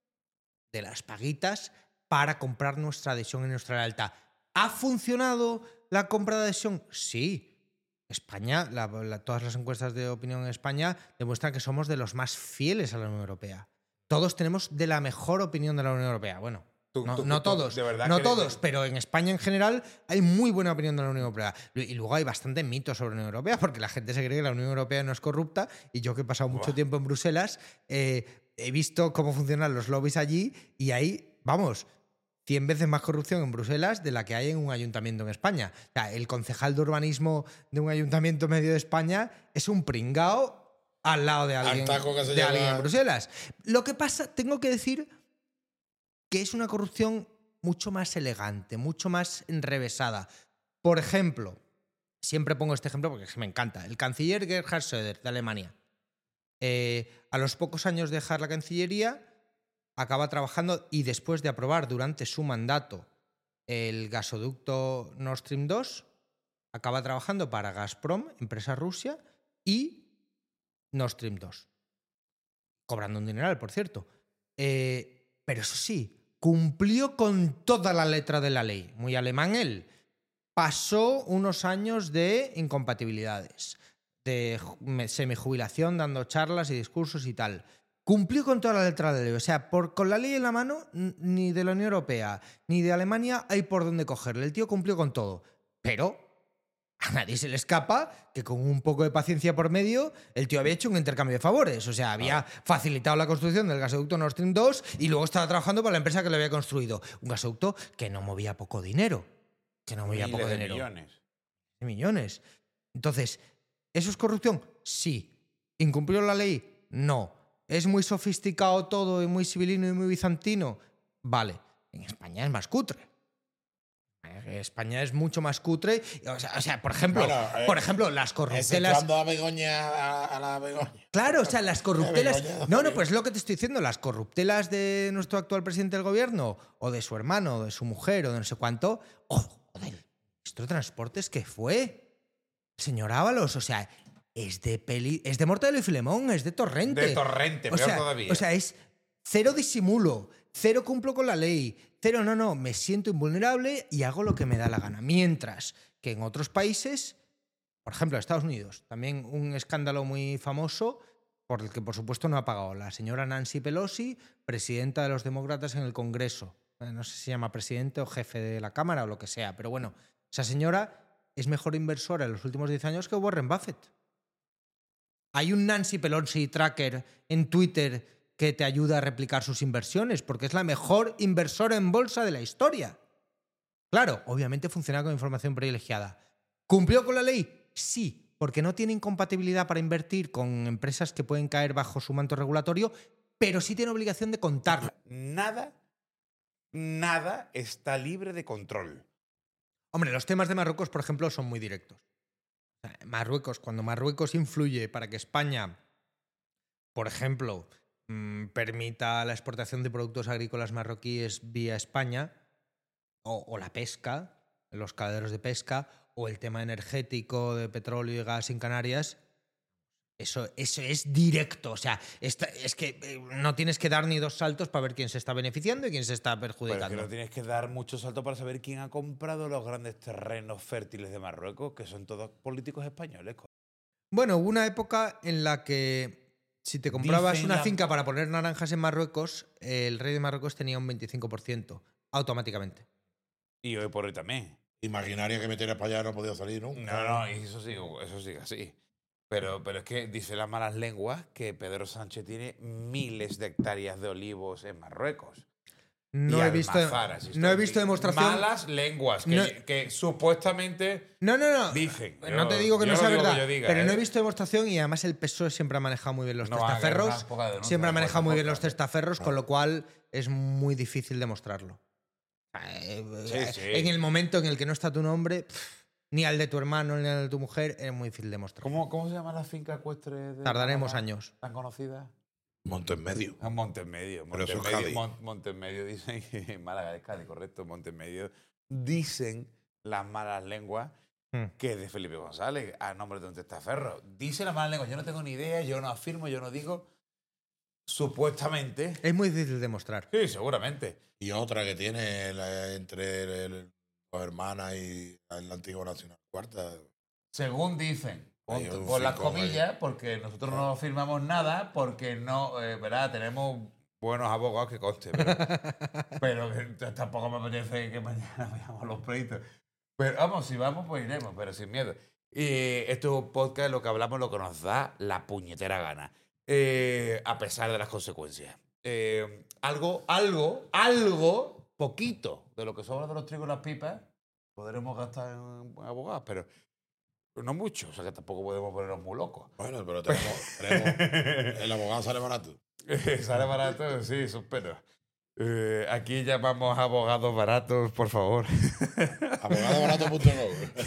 de las paguitas para comprar nuestra adhesión y nuestra lealtad. ¿Ha funcionado la compra de adhesión? Sí. España, la- la- todas las encuestas de opinión en España demuestran que somos de los más fieles a la Unión Europea. Todos tenemos de la mejor opinión de la Unión Europea. Bueno, Tú- no, tú- no tú- todos, de verdad no que- todos, pero en España en general hay muy buena opinión de la Unión Europea. Y luego hay bastante mitos sobre la Unión Europea, porque la gente se cree que la Unión Europea no es corrupta, y yo que he pasado mucho Buah. tiempo en Bruselas, eh, he visto cómo funcionan los lobbies allí, y ahí, vamos, cien veces más corrupción en Bruselas de la que hay en un ayuntamiento en España. O sea, el concejal de urbanismo de un ayuntamiento medio de España es un pringao al lado de alguien, Artaco que se de llama- alguien en Bruselas. Lo que pasa, tengo que decir que es una corrupción mucho más elegante, mucho más enrevesada. Por ejemplo, siempre pongo este ejemplo porque es que me encanta, el canciller Gerhard Schröder de Alemania. Eh, a los pocos años de dejar la Cancillería, acaba trabajando y después de aprobar durante su mandato el gasoducto Nord Stream dos, acaba trabajando para Gazprom, empresa rusa, y Nord Stream dos. Cobrando un dineral, por cierto. Eh, pero eso sí, cumplió con toda la letra de la ley. Muy alemán él. Pasó unos años de incompatibilidades, de ju- semijubilación, dando charlas y discursos y tal. Cumplió con toda la letra de la ley. O sea, por, con la ley en la mano, n- ni de la Unión Europea ni de Alemania hay por dónde cogerle. El tío cumplió con todo. Pero a nadie se le escapa que con un poco de paciencia por medio, el tío había hecho un intercambio de favores. O sea, había facilitado la construcción del gasoducto Nord Stream dos y luego estaba trabajando para la empresa que lo había construido. Un gasoducto que no movía poco dinero. Que no movía Miles poco de dinero. millones. De millones. Entonces, ¿eso es corrupción? Sí. ¿Incumplió la ley? No. ¿Es muy sofisticado todo y muy civilino y muy bizantino? Vale. En España es más cutre. En España es mucho más cutre. O sea, o sea, por ejemplo, Bueno, eh, por ejemplo, las corruptelas. Exceptuando a Begoña, a, a la Begoña. Claro, o sea, las corruptelas. Begoña, No, no, pues es lo que te estoy diciendo. Las corruptelas de nuestro actual presidente del gobierno, o de su hermano, o de su mujer, o de no sé cuánto. Oh, joder, el ministro de Transportes, ¿qué fue? El señor Ábalos, o sea, es de peli. Es de Mortadelo y Filemón, es de Torrente. De Torrente, o peor sea, todavía. O sea, es cero disimulo, cero cumplo con la ley, cero no, no, me siento invulnerable y hago lo que me da la gana. Mientras que en otros países, por ejemplo, Estados Unidos, también un escándalo muy famoso por el que, por supuesto, no ha pagado la señora Nancy Pelosi, presidenta de los demócratas en el Congreso. Eh, No sé si se llama presidente o jefe de la Cámara o lo que sea, pero bueno, esa señora es mejor inversora en los últimos diez años que Warren Buffett. Hay un Nancy Pelosi tracker en Twitter que te ayuda a replicar sus inversiones, porque es la mejor inversora en bolsa de la historia. Claro, obviamente funciona con información privilegiada, ¿Cumplió con la ley? Sí, porque no tiene incompatibilidad para invertir con empresas que pueden caer bajo su manto regulatorio, pero sí tiene obligación de contarlo. Nada, nada está libre de control. Hombre, los temas de Marruecos, por ejemplo, son muy directos. O sea, Marruecos, cuando Marruecos influye para que España, por ejemplo, mmm, permita la exportación de productos agrícolas marroquíes vía España, o, o la pesca, los caladeros de pesca, o el tema energético de petróleo y gas en Canarias, eso, eso es directo. O sea, esta, es que eh, no tienes que dar ni dos saltos para ver quién se está beneficiando y quién se está perjudicando. Pero es que no tienes que dar mucho salto para saber quién ha comprado los grandes terrenos fértiles de Marruecos, que son todos políticos españoles. Bueno, hubo una época en la que si te comprabas Dicen una la- finca para poner naranjas en Marruecos, el rey de Marruecos tenía un veinticinco por ciento automáticamente. Y hoy por hoy también. Imaginaria que meter para allá no podía salir nunca. No, no, y eso sí, eso sí, así. Pero, pero es que dice las malas lenguas que Pedro Sánchez tiene miles de hectáreas de olivos en Marruecos. No y he visto, almazaras, y no he esto- visto demostración. Malas lenguas que, No- que supuestamente No, no, no. dicen. No Yo- te digo que yo no sea digo que verdad, yo diga, pero ¿eh? no he visto demostración y además el P S O E siempre ha manejado muy bien los No va a haber testaferros. una poca denuncia Siempre ha de manejado muy bien los podcast. testaferros, con lo cual es muy difícil demostrarlo. Eh, Sí, eh, sí. En el momento en el que no está tu nombre, pff, ni al de tu hermano ni al de tu mujer, es muy difícil demostrar. ¿Cómo, ¿Cómo se llama la finca ecuestre de Tardaremos Málaga, años. tan conocida? Monte en medio. Ah, Montemedio. Pero eso es Montemedio, Cádiz. Mon- Montemedio dicen que Málaga es Cádiz, correcto. Montemedio dicen las malas lenguas Hmm. que es de Felipe González a nombre de un testaferro. Dice las malas lenguas. Yo no tengo ni idea, yo no afirmo, yo no digo. Supuestamente. Es muy difícil demostrar. Sí, seguramente. Y otra que tiene la- entre el, el, dos hermanas y la antigua Nacional Cuarta. Según dicen. Hay Por, un por las fincón comillas, porque nosotros no firmamos nada, porque no, eh, ¿verdad? Tenemos buenos abogados que conste, pero, pero que t- tampoco me apetece que mañana veamos los proyectos. Pero vamos, si vamos, pues iremos, pero sin miedo. Y esto es un podcast, lo que hablamos, lo que nos da la puñetera gana, eh, a pesar de las consecuencias. Eh, algo, algo, algo, poquito de lo que sobra de los trigos y las pipas, podremos gastar en abogados, pero no mucho, o sea que tampoco podemos ponernos muy locos. Bueno, pero tenemos, tenemos el abogado sale barato. Sale barato, sí, suspendo. Eh, aquí llamamos a abogados baratos, por favor. abogado barato punto com.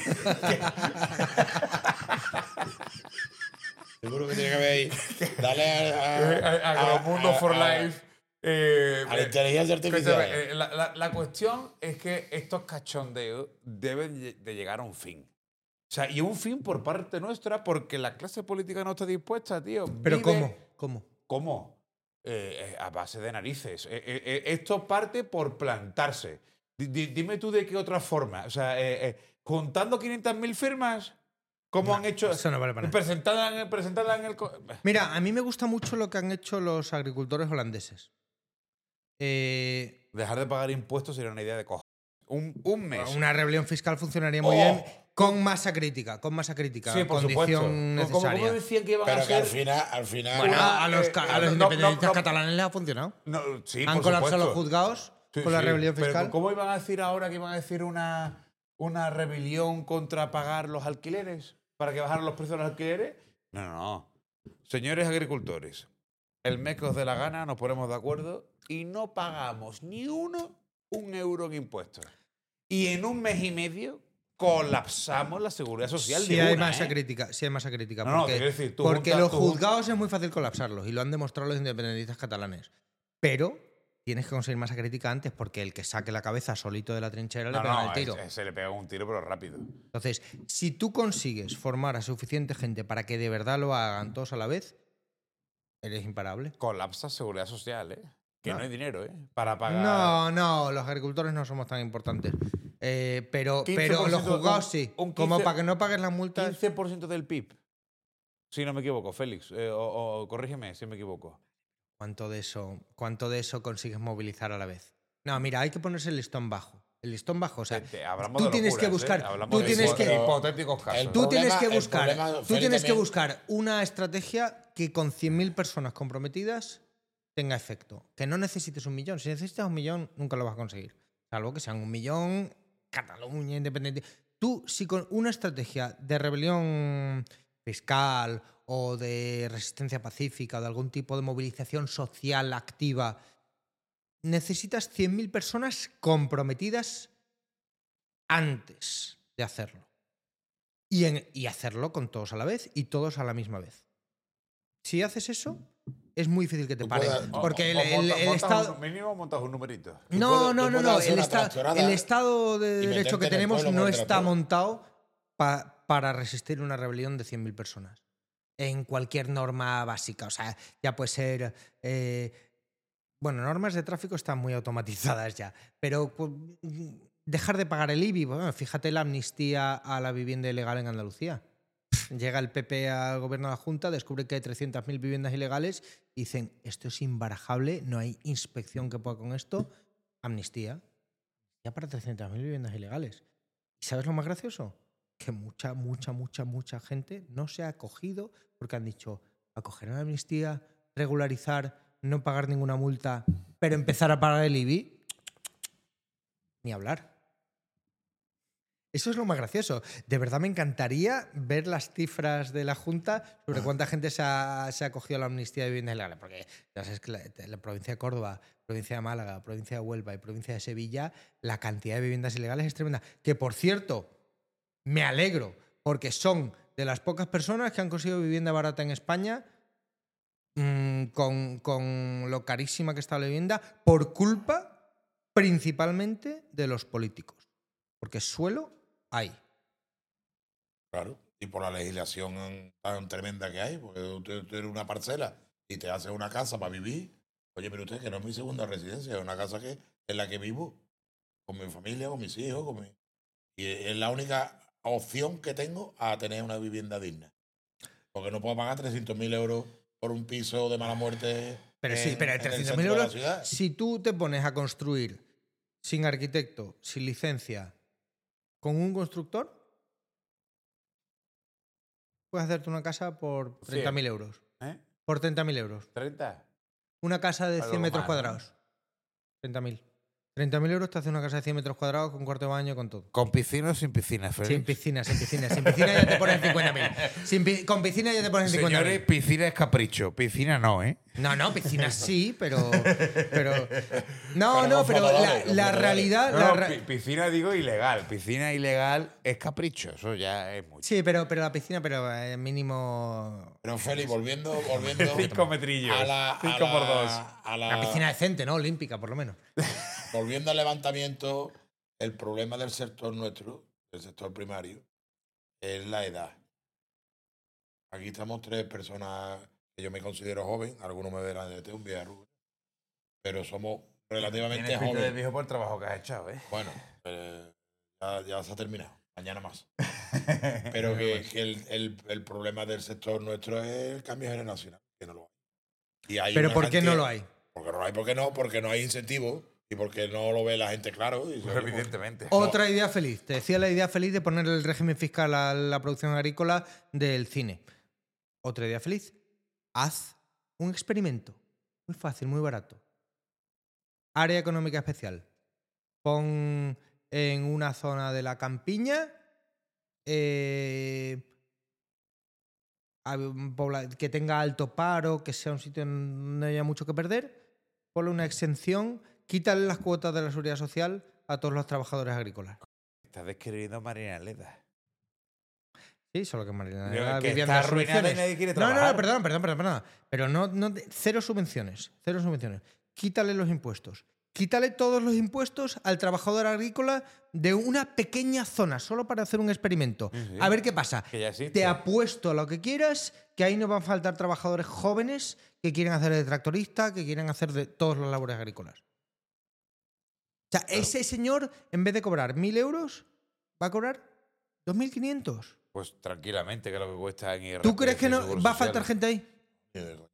Seguro que tiene que haber ahí. Dale a, a, a- Agromundo a- for a- Life. Eh, a la inteligencia artificial. escúchame, eh, la, la- la cuestión es que estos cachondeos deben lle- de llegar a un fin. O sea, y un fin por parte nuestra porque la clase política no está dispuesta, tío. ¿Pero Vive- cómo? ¿Cómo? ¿Cómo? Eh, eh, a base de narices. Eh, eh, eh, esto parte por plantarse. Di- di- dime tú de qué otra forma. O sea, eh, eh, juntando quinientas mil firmas, ¿cómo No, han hecho? eso no vale para nada. Presentarla en, el- presentarla en el... co- Mira, a mí me gusta mucho lo que han hecho los agricultores holandeses. Eh, Dejar de pagar impuestos sería una idea de cojones. Un, un mes. una rebelión fiscal funcionaría muy Oh. bien con masa crítica, con masa crítica, Sí, por condición supuesto. Como- necesaria. Como decían que iban Pero a que al ser... final, al final. Bueno, Una- a los, eh, ca- a eh, los no, no, independentistas no. catalanes les ha funcionado. No, sí, Han por colapsado los supuesto. juzgados Sí, con la sí. rebelión Pero fiscal. ¿cómo iban a decir ahora que iban a decir una, una rebelión contra pagar los alquileres? ¿Para que bajaran los precios de los alquileres? No, no, no. Señores agricultores, el mes que os dé la gana, nos ponemos de acuerdo y no pagamos ni uno un euro en impuestos. Y en un mes y medio colapsamos la seguridad social Sí de hay una, masa ¿eh? crítica, sí hay masa crítica. No, no, porque te quiero decir, tú porque juntas- los tú jun- juzgados es muy fácil colapsarlos y lo han demostrado los independentistas catalanes. Pero tienes que conseguir masa crítica antes porque el que saque la cabeza solito de la trinchera le No, pega no, el tiro. es- se le pega un tiro, pero rápido. Entonces, si tú consigues formar a suficiente gente para que de verdad lo hagan todos a la vez, eres imparable. Colapsa seguridad social, ¿eh? Que no, No. hay dinero, ¿eh? Para pagar... No, no, los agricultores no somos tan importantes. Eh, pero, quince pero por los ciento, juzgados un- sí. un Como quince para que no pagues las multas. quince por ciento del P I B. Si no me equivoco, Félix. Eh, o, o corrígeme si me equivoco. ¿Cuánto de eso, cuánto de eso consigues movilizar a la vez? No, mira, hay que ponerse el listón bajo. El listón bajo, o sea, Te- te- hablamos tú de tienes que locuras, buscar, ¿eh? Hablamos tú de tienes hipo- que, hipotéticos casos. El tú problema- tienes que el buscar, problema, tú Feli, tienes que también- buscar una estrategia que con cien mil personas comprometidas tenga efecto. Que no necesites un millón. Si necesitas un millón, nunca lo vas a conseguir. Salvo que sean un millón, Cataluña, independiente. Tú, si con una estrategia de rebelión fiscal o de resistencia pacífica o de algún tipo de movilización social activa, necesitas cien mil personas comprometidas antes de hacerlo. Y, en, y hacerlo con todos a la vez y todos a la misma vez. Si haces eso, es muy difícil que te Tú paren. puedes- Porque el, O el- montas- el montas Estado... un mínimo montas un numerito. No, puedes- no, tú no, puedes no. hacer El, una esta- tractorada el Estado de y Derecho que meterte en el tenemos pueblo no con está tractor. montado pa- para resistir una rebelión de cien mil personas. En cualquier norma básica. O sea, ya puede ser... eh, bueno, normas de tráfico están muy automatizadas ya. Pero pues, dejar de pagar el I B I. Bueno, fíjate la amnistía a la vivienda ilegal en Andalucía. Llega el P P al gobierno de la Junta, descubre que hay trescientas mil viviendas ilegales y dicen, esto es imbarajable, no hay inspección que pueda con esto. Amnistía. Ya para trescientas mil viviendas ilegales. ¿Y sabes lo más gracioso? Que mucha, mucha, mucha, mucha gente no se ha acogido porque han dicho, acoger una amnistía, regularizar, no pagar ninguna multa, pero empezar a pagar el I B I, ni hablar. Eso es lo más gracioso. De verdad me encantaría ver las cifras de la Junta sobre cuánta gente se ha, se ha acogido a la amnistía de viviendas ilegales. Porque ya sabes que la, la provincia de Córdoba, provincia de Málaga, provincia de Huelva y provincia de Sevilla, la cantidad de viviendas ilegales es tremenda. Que, por cierto, me alegro, porque son de las pocas personas que han conseguido vivienda barata en España, mmm, con, con lo carísima que está la vivienda, por culpa principalmente de los políticos. Porque suelo hay. Claro. Y por la legislación tan tremenda que hay, porque tú tienes una parcela y te haces una casa para vivir. Oye, pero usted, que no es mi segunda residencia, es una casa que en la que vivo con mi familia, con mis hijos, con mi... y es la única opción que tengo a tener una vivienda digna. Porque no puedo pagar trescientos mil euros por un piso de mala muerte. Pero en, sí, pero en el trescientos centro mil de la euros, ciudad. si tú te pones a construir sin arquitecto, sin licencia, con un constructor, puedes hacerte una casa por treinta mil euros. ¿Eh? Por treinta mil euros. ¿treinta? Una casa de Algo cien metros más, ¿no? cuadrados. treinta mil. treinta mil euros te hace una casa de cien metros cuadrados con cuarto de baño, con todo. ¿Con piscina o sin piscina, Félix? Sin piscina, sin piscina. Sin piscina ya te ponen cincuenta mil. Sin pi- con piscina ya te ponen cincuenta Señores, mil. piscina es capricho. Piscina no, ¿eh? No, no, piscina sí, pero. pero no, Pero no, con pero la, flotadores, con la flotadores. realidad. No, la no, ra- pi- piscina digo ilegal. Piscina ilegal es capricho. Eso ya es mucho. Sí, pero, pero la piscina, pero eh, mínimo. Pero Félix, volviendo, volviendo Cinco metrillos. a la, a Cinco por la- dos. a la- Una piscina decente, ¿no? Olímpica, por lo menos. volviendo al levantamiento, el problema del sector nuestro, del sector primario, es la edad. Aquí estamos tres personas que yo me considero joven, algunos me verán de un viejo rubio, pero somos relativamente Tienes pinta de jóvenes. viejo por el trabajo que has echado, ¿eh? Bueno, eh, ya, ya se ha terminado, mañana más. Pero que, que el, el- el problema del sector nuestro es el cambio generacional, que no lo hay. Y hay Pero una ¿por qué no cantidad- lo hay? Porque no lo hay, porque no, porque no hay incentivo y porque no lo ve la gente claro. Y Pues evidentemente. Otra idea feliz. Te decía la idea feliz de poner el régimen fiscal a la producción agrícola del cine. Otra idea feliz. Haz un experimento. Muy fácil, muy barato. Área económica especial. Pon en una zona de la campiña eh, a- un pobla- que tenga alto paro, que sea un sitio donde no haya mucho que perder. Ponle una exención. Quítale las cuotas de la seguridad social a todos los trabajadores agrícolas. Estás describiendo a Marina Leda. Sí, solo que Marilena Pero Leda que vivía está de arruinada subvenciones. y nadie quiere No, no, no, trabajar. perdón, perdón, perdón, perdón. Pero no, no, cero subvenciones, cero subvenciones. Quítale los impuestos. Quítale todos los impuestos al trabajador agrícola de una pequeña zona, solo para hacer un experimento. Sí, sí. A ver qué pasa. Que ya existe. Te apuesto a lo que quieras, que ahí no van a faltar trabajadores jóvenes que quieren hacer de tractorista, que quieren hacer de todas las labores agrícolas. O sea, ese señor, en vez de cobrar mil euros, va a cobrar dos mil quinientos. Pues tranquilamente, que es lo que cuesta en I R P F. ¿Tú crees que no Seguro va a Social. faltar gente ahí? Sí,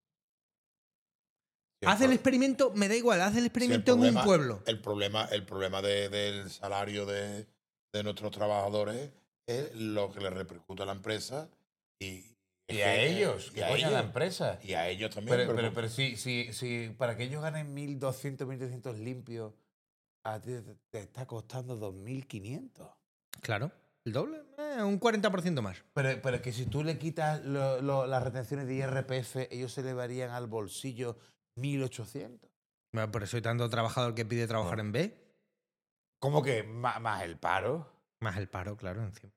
Haz el experimento, me da igual, haz el Sí, el experimento en problema- un pueblo. El problema, el problema de- del salario de, de nuestros trabajadores es lo que les repercute a la empresa y, Y a ellos, y que a coño a la ellos. empresa. Y a ellos también. Pero, pero- pero, pero si, si, si para que ellos ganen mil doscientos, mil trescientos limpios, a ti te, te está costando dos mil quinientos. Claro. ¿El doble? Eh, un cuarenta por ciento más. Pero, pero es que si tú le quitas lo- lo- las retenciones de I R P F, ellos se elevarían al bolsillo mil ochocientos. Bueno, por eso hay tanto trabajador que pide trabajar en B, ¿Cómo que ma- más el paro? más el paro, claro, encima.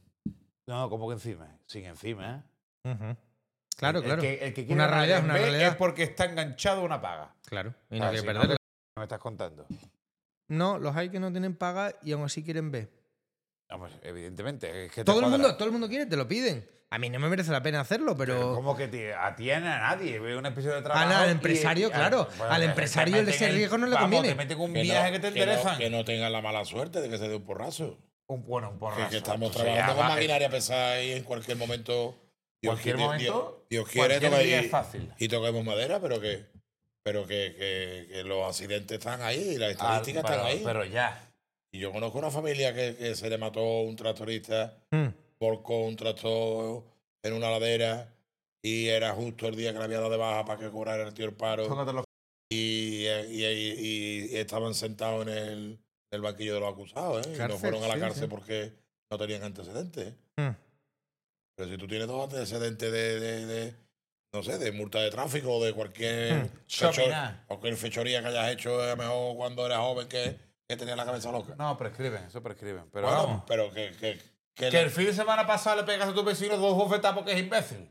No, ¿cómo que encima? Sin encima. Ujú. Claro, El- claro. El que, el que quiere Una ganar realidad es en una B realidad. es porque está enganchado a una paga. Claro, y Ah, no quiere si no, perderla. ¿qué me estás contando? No, los hay que no tienen paga y aún así quieren B. Vamos, evidentemente. Es que te Todo el, cuadra. mundo, todo el mundo quiere, te lo piden. A mí no me merece la pena hacerlo, Pero pero... ¿cómo que te atiene a nadie? Ve un episodio de trabajo. Al- al y- empresario, y- claro. bueno, Al te empresario el de meten ese riesgo no le vamos, conviene. Te meten un Que viaje no, que te que no- interesan. que no tengan la mala suerte de que se dé un porrazo. Un, bueno, un Que, porrazo. que estamos Pues se trabajando con llama- maquinaria pesada y en cualquier momento. Dios Cualquier quiere- momento, Dios, Dios quiere cualquier toca- día y, es fácil. y toquemos madera, pero que, pero que, que- que los accidentes están ahí y las Ah, estadísticas pero, están ahí. pero ya. Y yo conozco una familia que, que se le mató un tractorista, Mm. volcó un tractor en una ladera y era justo el día que le había dado de baja para que cobrara el tío el paro. Tócate los- Y, y, y- y estaban sentados en el, en el banquillo de los acusados, ¿eh? Y no Cárcel, fueron a la sí, cárcel sí. porque no tenían antecedentes. Mm. Pero si tú tienes dos antecedentes de, de, de, no sé, de multa de tráfico o de cualquier, Hmm. fecho- Shopping, cualquier fechoría que hayas hecho, a lo mejor cuando eras joven que, que tenías la cabeza loca. No, prescriben, eso prescriben. Pero Bueno, vamos. pero que, que, que Que el fin de semana pasado le pegas a tu vecino dos bofetadas porque es imbécil.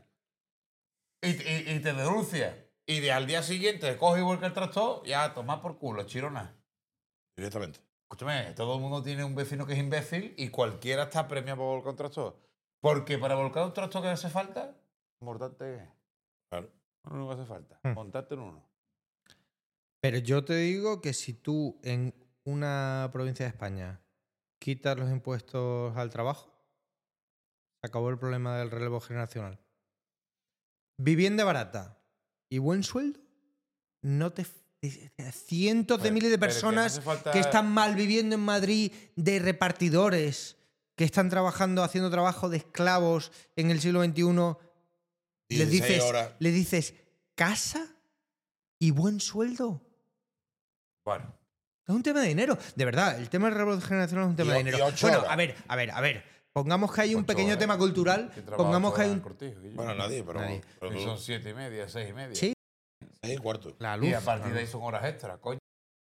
Y, y, y te denuncia. Y de al día siguiente coge y vuelca el tractor, ya, toma por culo, chirona. directamente. Escúchame, todo el mundo tiene un vecino que es imbécil y cualquiera está premiado por volcar un tractor. Porque para volcar un tractor que hace falta, montarte. Claro. No, no hace falta. Hmm. Montarte en uno. Pero yo te digo que si tú en una provincia de España quitas los impuestos al trabajo, se acabó el problema del relevo generacional. Vivienda barata y buen sueldo, no te... Cientos de Pero- miles de pero que no personas hace falta- que están mal viviendo en Madrid de repartidores, que están trabajando, haciendo trabajo de esclavos en el siglo veintiuno, les dieciséis dices, horas. le dices casa y buen sueldo. Bueno, Es un tema de dinero. De verdad, el tema del relevo generacional es un tema Y o- de dinero. y ocho Bueno, horas. a ver, a ver, a ver. Pongamos que hay un Ocho pequeño horas. tema cultural. que trabajo Pongamos que hay en un... Cortijo, Guillo. Bueno, nadie, pero, Nadie. pero Y tú- son siete y media, seis y media. Sí. seis y cuarto. La luz. Y a partir la de ahí luz, son horas extras, coño.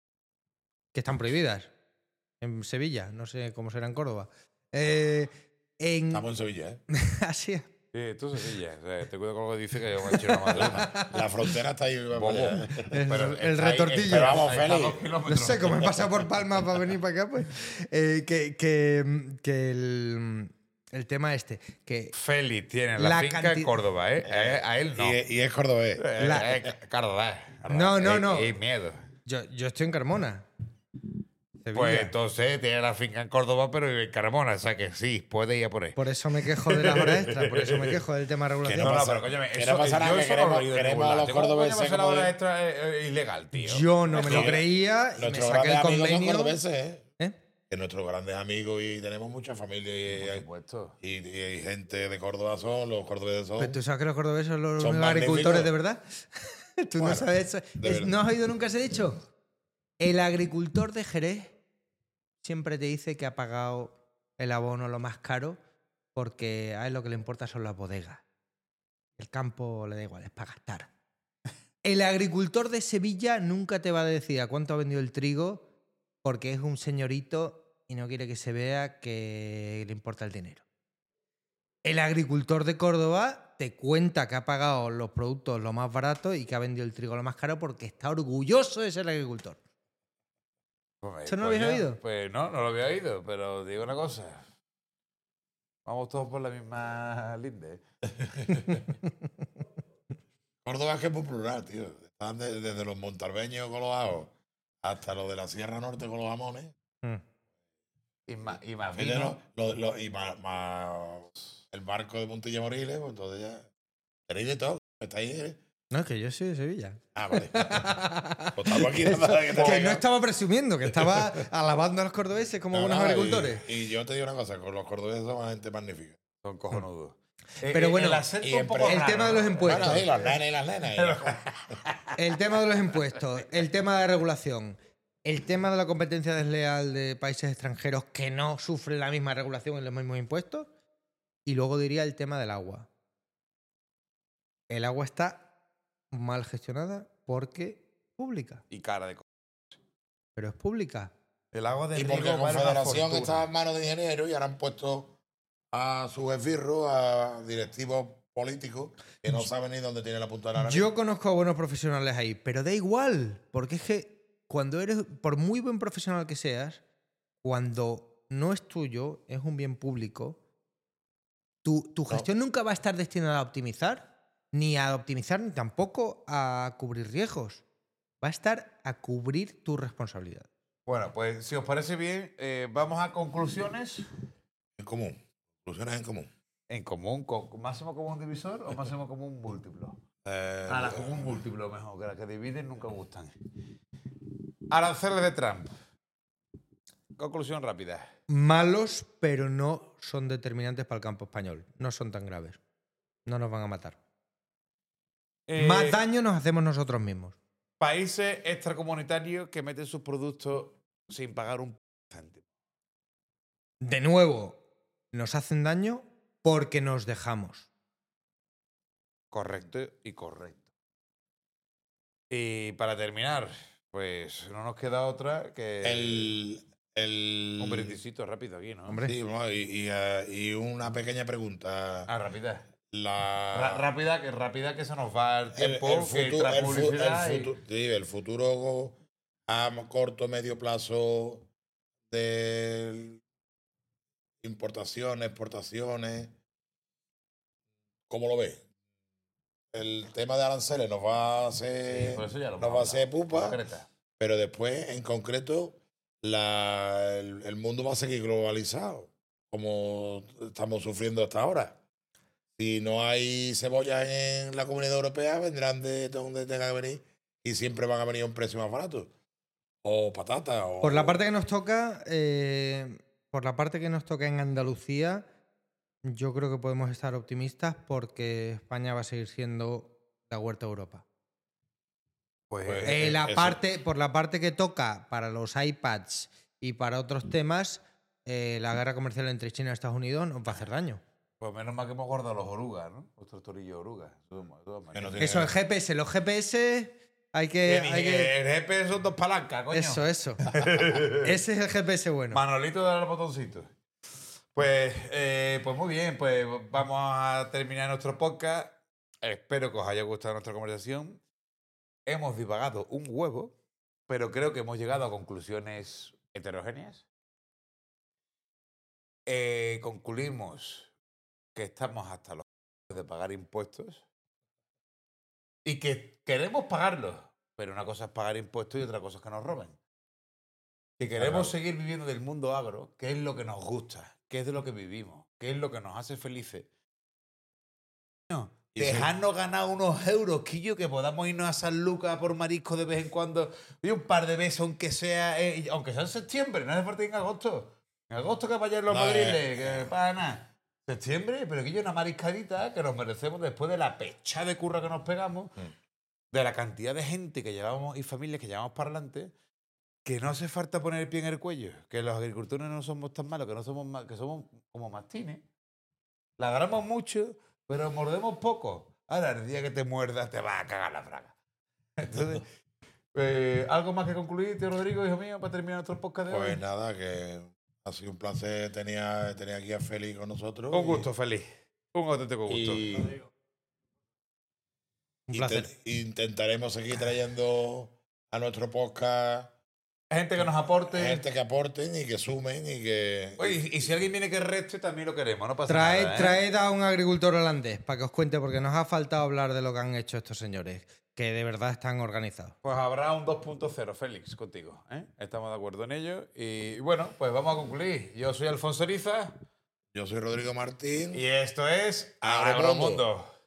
que están prohibidas. En Sevilla, no sé cómo será en Córdoba. Eh, en... Estamos en Sevilla, ¿eh? Así es. Sí, tú Sevilla. O sea, te cuido con lo que dice que yo me he hecho una madrina. La frontera está ahí. vamos Bobo. allá. El, Pero el está ahí- retortillo. pero vamos, Ahí está a Félix. dos No kilómetros. sé, como he pasado por Palma para venir para acá, pues. Eh, que que, que el, el tema este. Que Félix tiene la, La finca canti- en Córdoba, ¿eh? Eh, A él no. Y, y es cordobés. Eh, la- eh, Córdoba. No, no, Eh, no. eh, miedo. yo, yo estoy en Carmona. Sevilla. Pues entonces tiene la finca en Córdoba, pero vive en Carmona. O sea que sí, puede ir a por ahí. Por eso me quejo de las horas extras, por eso me quejo del tema de regulación. Que No, no, pasa- pero coño, que eso, no pasa nada, yo que eso no queremos- lo he oído de queremos ningún a lado. los ¿Cómo coño cordobeses va a ser la como hora de- extra eh, eh, ilegal, tío? Yo no me lo Sí. creía y me Nuestros saqué el grandes amigos son convenio. cordobeses, ¿eh? ¿Eh? Que nuestros grandes amigos y tenemos mucha familia Por y, supuesto. y, y gente de Córdoba son, los cordobeses son. Pero tú sabes que los cordobeses son los Son únicos agricultores magníficos. de verdad. Tú no Bueno, sabes eso. de Es- verdad. ¿No has oído nunca ese dicho? El agricultor de Jerez siempre te dice que ha pagado el abono lo más caro porque a él lo que le importa son las bodegas. El campo le da igual, es para gastar. El agricultor de Sevilla nunca te va a decir a cuánto ha vendido el trigo porque es un señorito y no quiere que se vea que le importa el dinero. El agricultor de Córdoba te cuenta que ha pagado los productos lo más barato y que ha vendido el trigo lo más caro porque está orgulloso de ser agricultor. Pues, ¿Eso no lo habéis coño, oído? Pues no, no lo había oído, pero digo una cosa. Vamos todos por la misma linde. Córdoba es que es muy plural, tío. Están de- desde los montalbeños con los ajos hasta los de la Sierra Norte con los jamones. Y más, y más Fíjate, vino. lo- lo- lo- y más, más el barco de Montilla Moriles, pues entonces ya. Tenéis de todo. Estáis. ¿eh? No, es que yo soy de Sevilla. Ah, vale. Pues estamos aquí nada, que te Que venga. no estaba presumiendo, que estaba alabando a los cordobeses como No, buenos no, y- agricultores. Y, yo te digo una cosa, con los cordobeses son gente magnífica. Son cojonudos. Pero Eh, bueno, el acento y un en poco pre- el raro, tema de los ¿no? impuestos. Bueno, sí, los nenes y las nenas. y- El tema de los impuestos, el tema de regulación. el tema de la competencia desleal de países extranjeros que no sufren la misma regulación y los mismos impuestos. Y luego diría el tema del agua. El agua está mal gestionada porque es pública. Y cara de... co- Pero es pública. El agua de Y porque riego la vale una Confederación fortuna. estaba en manos de ingenieros y ahora han puesto a sus esbirros, a directivos políticos que no saben ni dónde tiene la punta de la nariz. Yo conozco a buenos profesionales ahí, pero da igual, porque es que cuando eres, por muy buen profesional que seas, cuando no es tuyo, es un bien público, tu, tu gestión nunca va a estar destinada a optimizar, ni a optimizar, ni tampoco a cubrir riesgos. Va a estar a cubrir tu responsabilidad. Bueno, pues si os parece bien, eh, vamos a conclusiones. En común. Conclusiones en común. En común, con máximo común divisor o máximo común múltiplo. Eh, Ah, las común múltiplo mejor, que las que dividen nunca gustan. Aranceles de Trump. Conclusión rápida. Malos, pero no son determinantes para el campo español. No son tan graves. No nos van a matar. Eh, Más daño nos hacemos nosotros mismos. Países extracomunitarios que meten sus productos sin pagar un céntimo. De nuevo, nos hacen daño porque nos dejamos. Correcto y correcto. Y para terminar, pues no nos queda otra que el, el, un brindisito rápido aquí, ¿no? Hombre. Sí, bueno, y, y, eh, y una pequeña pregunta. Ah, rápida. La, Ra- rápida, que rápida que se nos va el el, tiempo, el que futu- tras el fu- el publicidad y- futu- sí, el futuro a corto medio plazo de importaciones, exportaciones, ¿cómo lo ves? El tema de aranceles nos va a hacer, Sí, por eso ya lo nos hemos va a hacer hablado. pupa, Concreta. pero después, en concreto, la, el, el mundo va a seguir globalizado, como estamos sufriendo hasta ahora. Si no hay cebollas en la Comunidad Europea, vendrán de donde tengan que venir y siempre van a venir a un precio más barato. O patatas. O... Por la parte que nos toca, eh, por la parte que nos toca en Andalucía, yo creo que podemos estar optimistas porque España va a seguir siendo la huerta de Europa. Pues, Pues, Eh, eh, la eso. parte, por la parte que toca para los iPads y para otros temas, eh, la guerra comercial entre China y Estados Unidos nos va a hacer daño. pues menos mal que hemos guardado los orugas, ¿no? Nuestros torillos orugas. Eso, eso, Que no magnífico. tiene- Eso, el G P S, los G P S hay que... Que ni- hay que- El G P S son dos palancas, coño. eso, eso. Ese es el G P S bueno. Manolito de los botoncitos. Pues, eh, pues muy bien, pues vamos a terminar nuestro podcast. Espero que os haya gustado nuestra conversación. Hemos divagado un huevo, pero creo que hemos llegado a conclusiones heterogéneas. Eh, concluimos que estamos hasta los de pagar impuestos y que queremos pagarlos, pero una cosa es pagar impuestos y otra cosa es que nos roben. Que queremos Claro. seguir viviendo del mundo agro, que es lo que nos gusta, que es de lo que vivimos, que es lo que nos hace felices. No, Y sí. dejarnos ganar unos euros, Quillo, que podamos irnos a San Lucas por marisco de vez en cuando y un par de veces, aunque sea, eh, aunque sea en septiembre, no hace falta ir en agosto. En agosto que vayan los No, madriles, eh, que para nada. Septiembre, pero Quillo, una mariscadita que nos merecemos después de la pecha de curra que nos pegamos, Mm. de la cantidad de gente que llevamos y familias que llevamos para adelante, que no hace falta poner el pie en el cuello, que los agricultores no somos tan malos, que no somos ma- que somos como mastines. Ladraremos mucho, pero mordemos poco. Ahora, el día que te muerdas, te vas a cagar la fraga. Entonces, eh, ¿algo más que concluir, tío Rodrigo, hijo mío, para terminar nuestro podcast de Pues hoy? nada, que ha sido un placer tenía, tenía aquí a Félix con nosotros. Un y- gusto, feliz. Un auténtico gusto. Y, Un inte- placer. intentaremos seguir trayendo a nuestro podcast Gente que nos aporte. gente que aporten y que sumen y que... Oye, y si alguien viene que reste, también lo queremos, no pasa Traed, nada. ¿eh? traed a un agricultor holandés para que os cuente, porque nos ha faltado hablar de lo que han hecho estos señores, que de verdad están organizados. Pues habrá un dos punto cero, Félix, contigo. ¿eh? Estamos de acuerdo en ello. Y bueno, pues vamos a concluir. Yo soy Alfonso Eriza Yo soy Rodrigo Martín. y esto es Agromundo. Agromundo.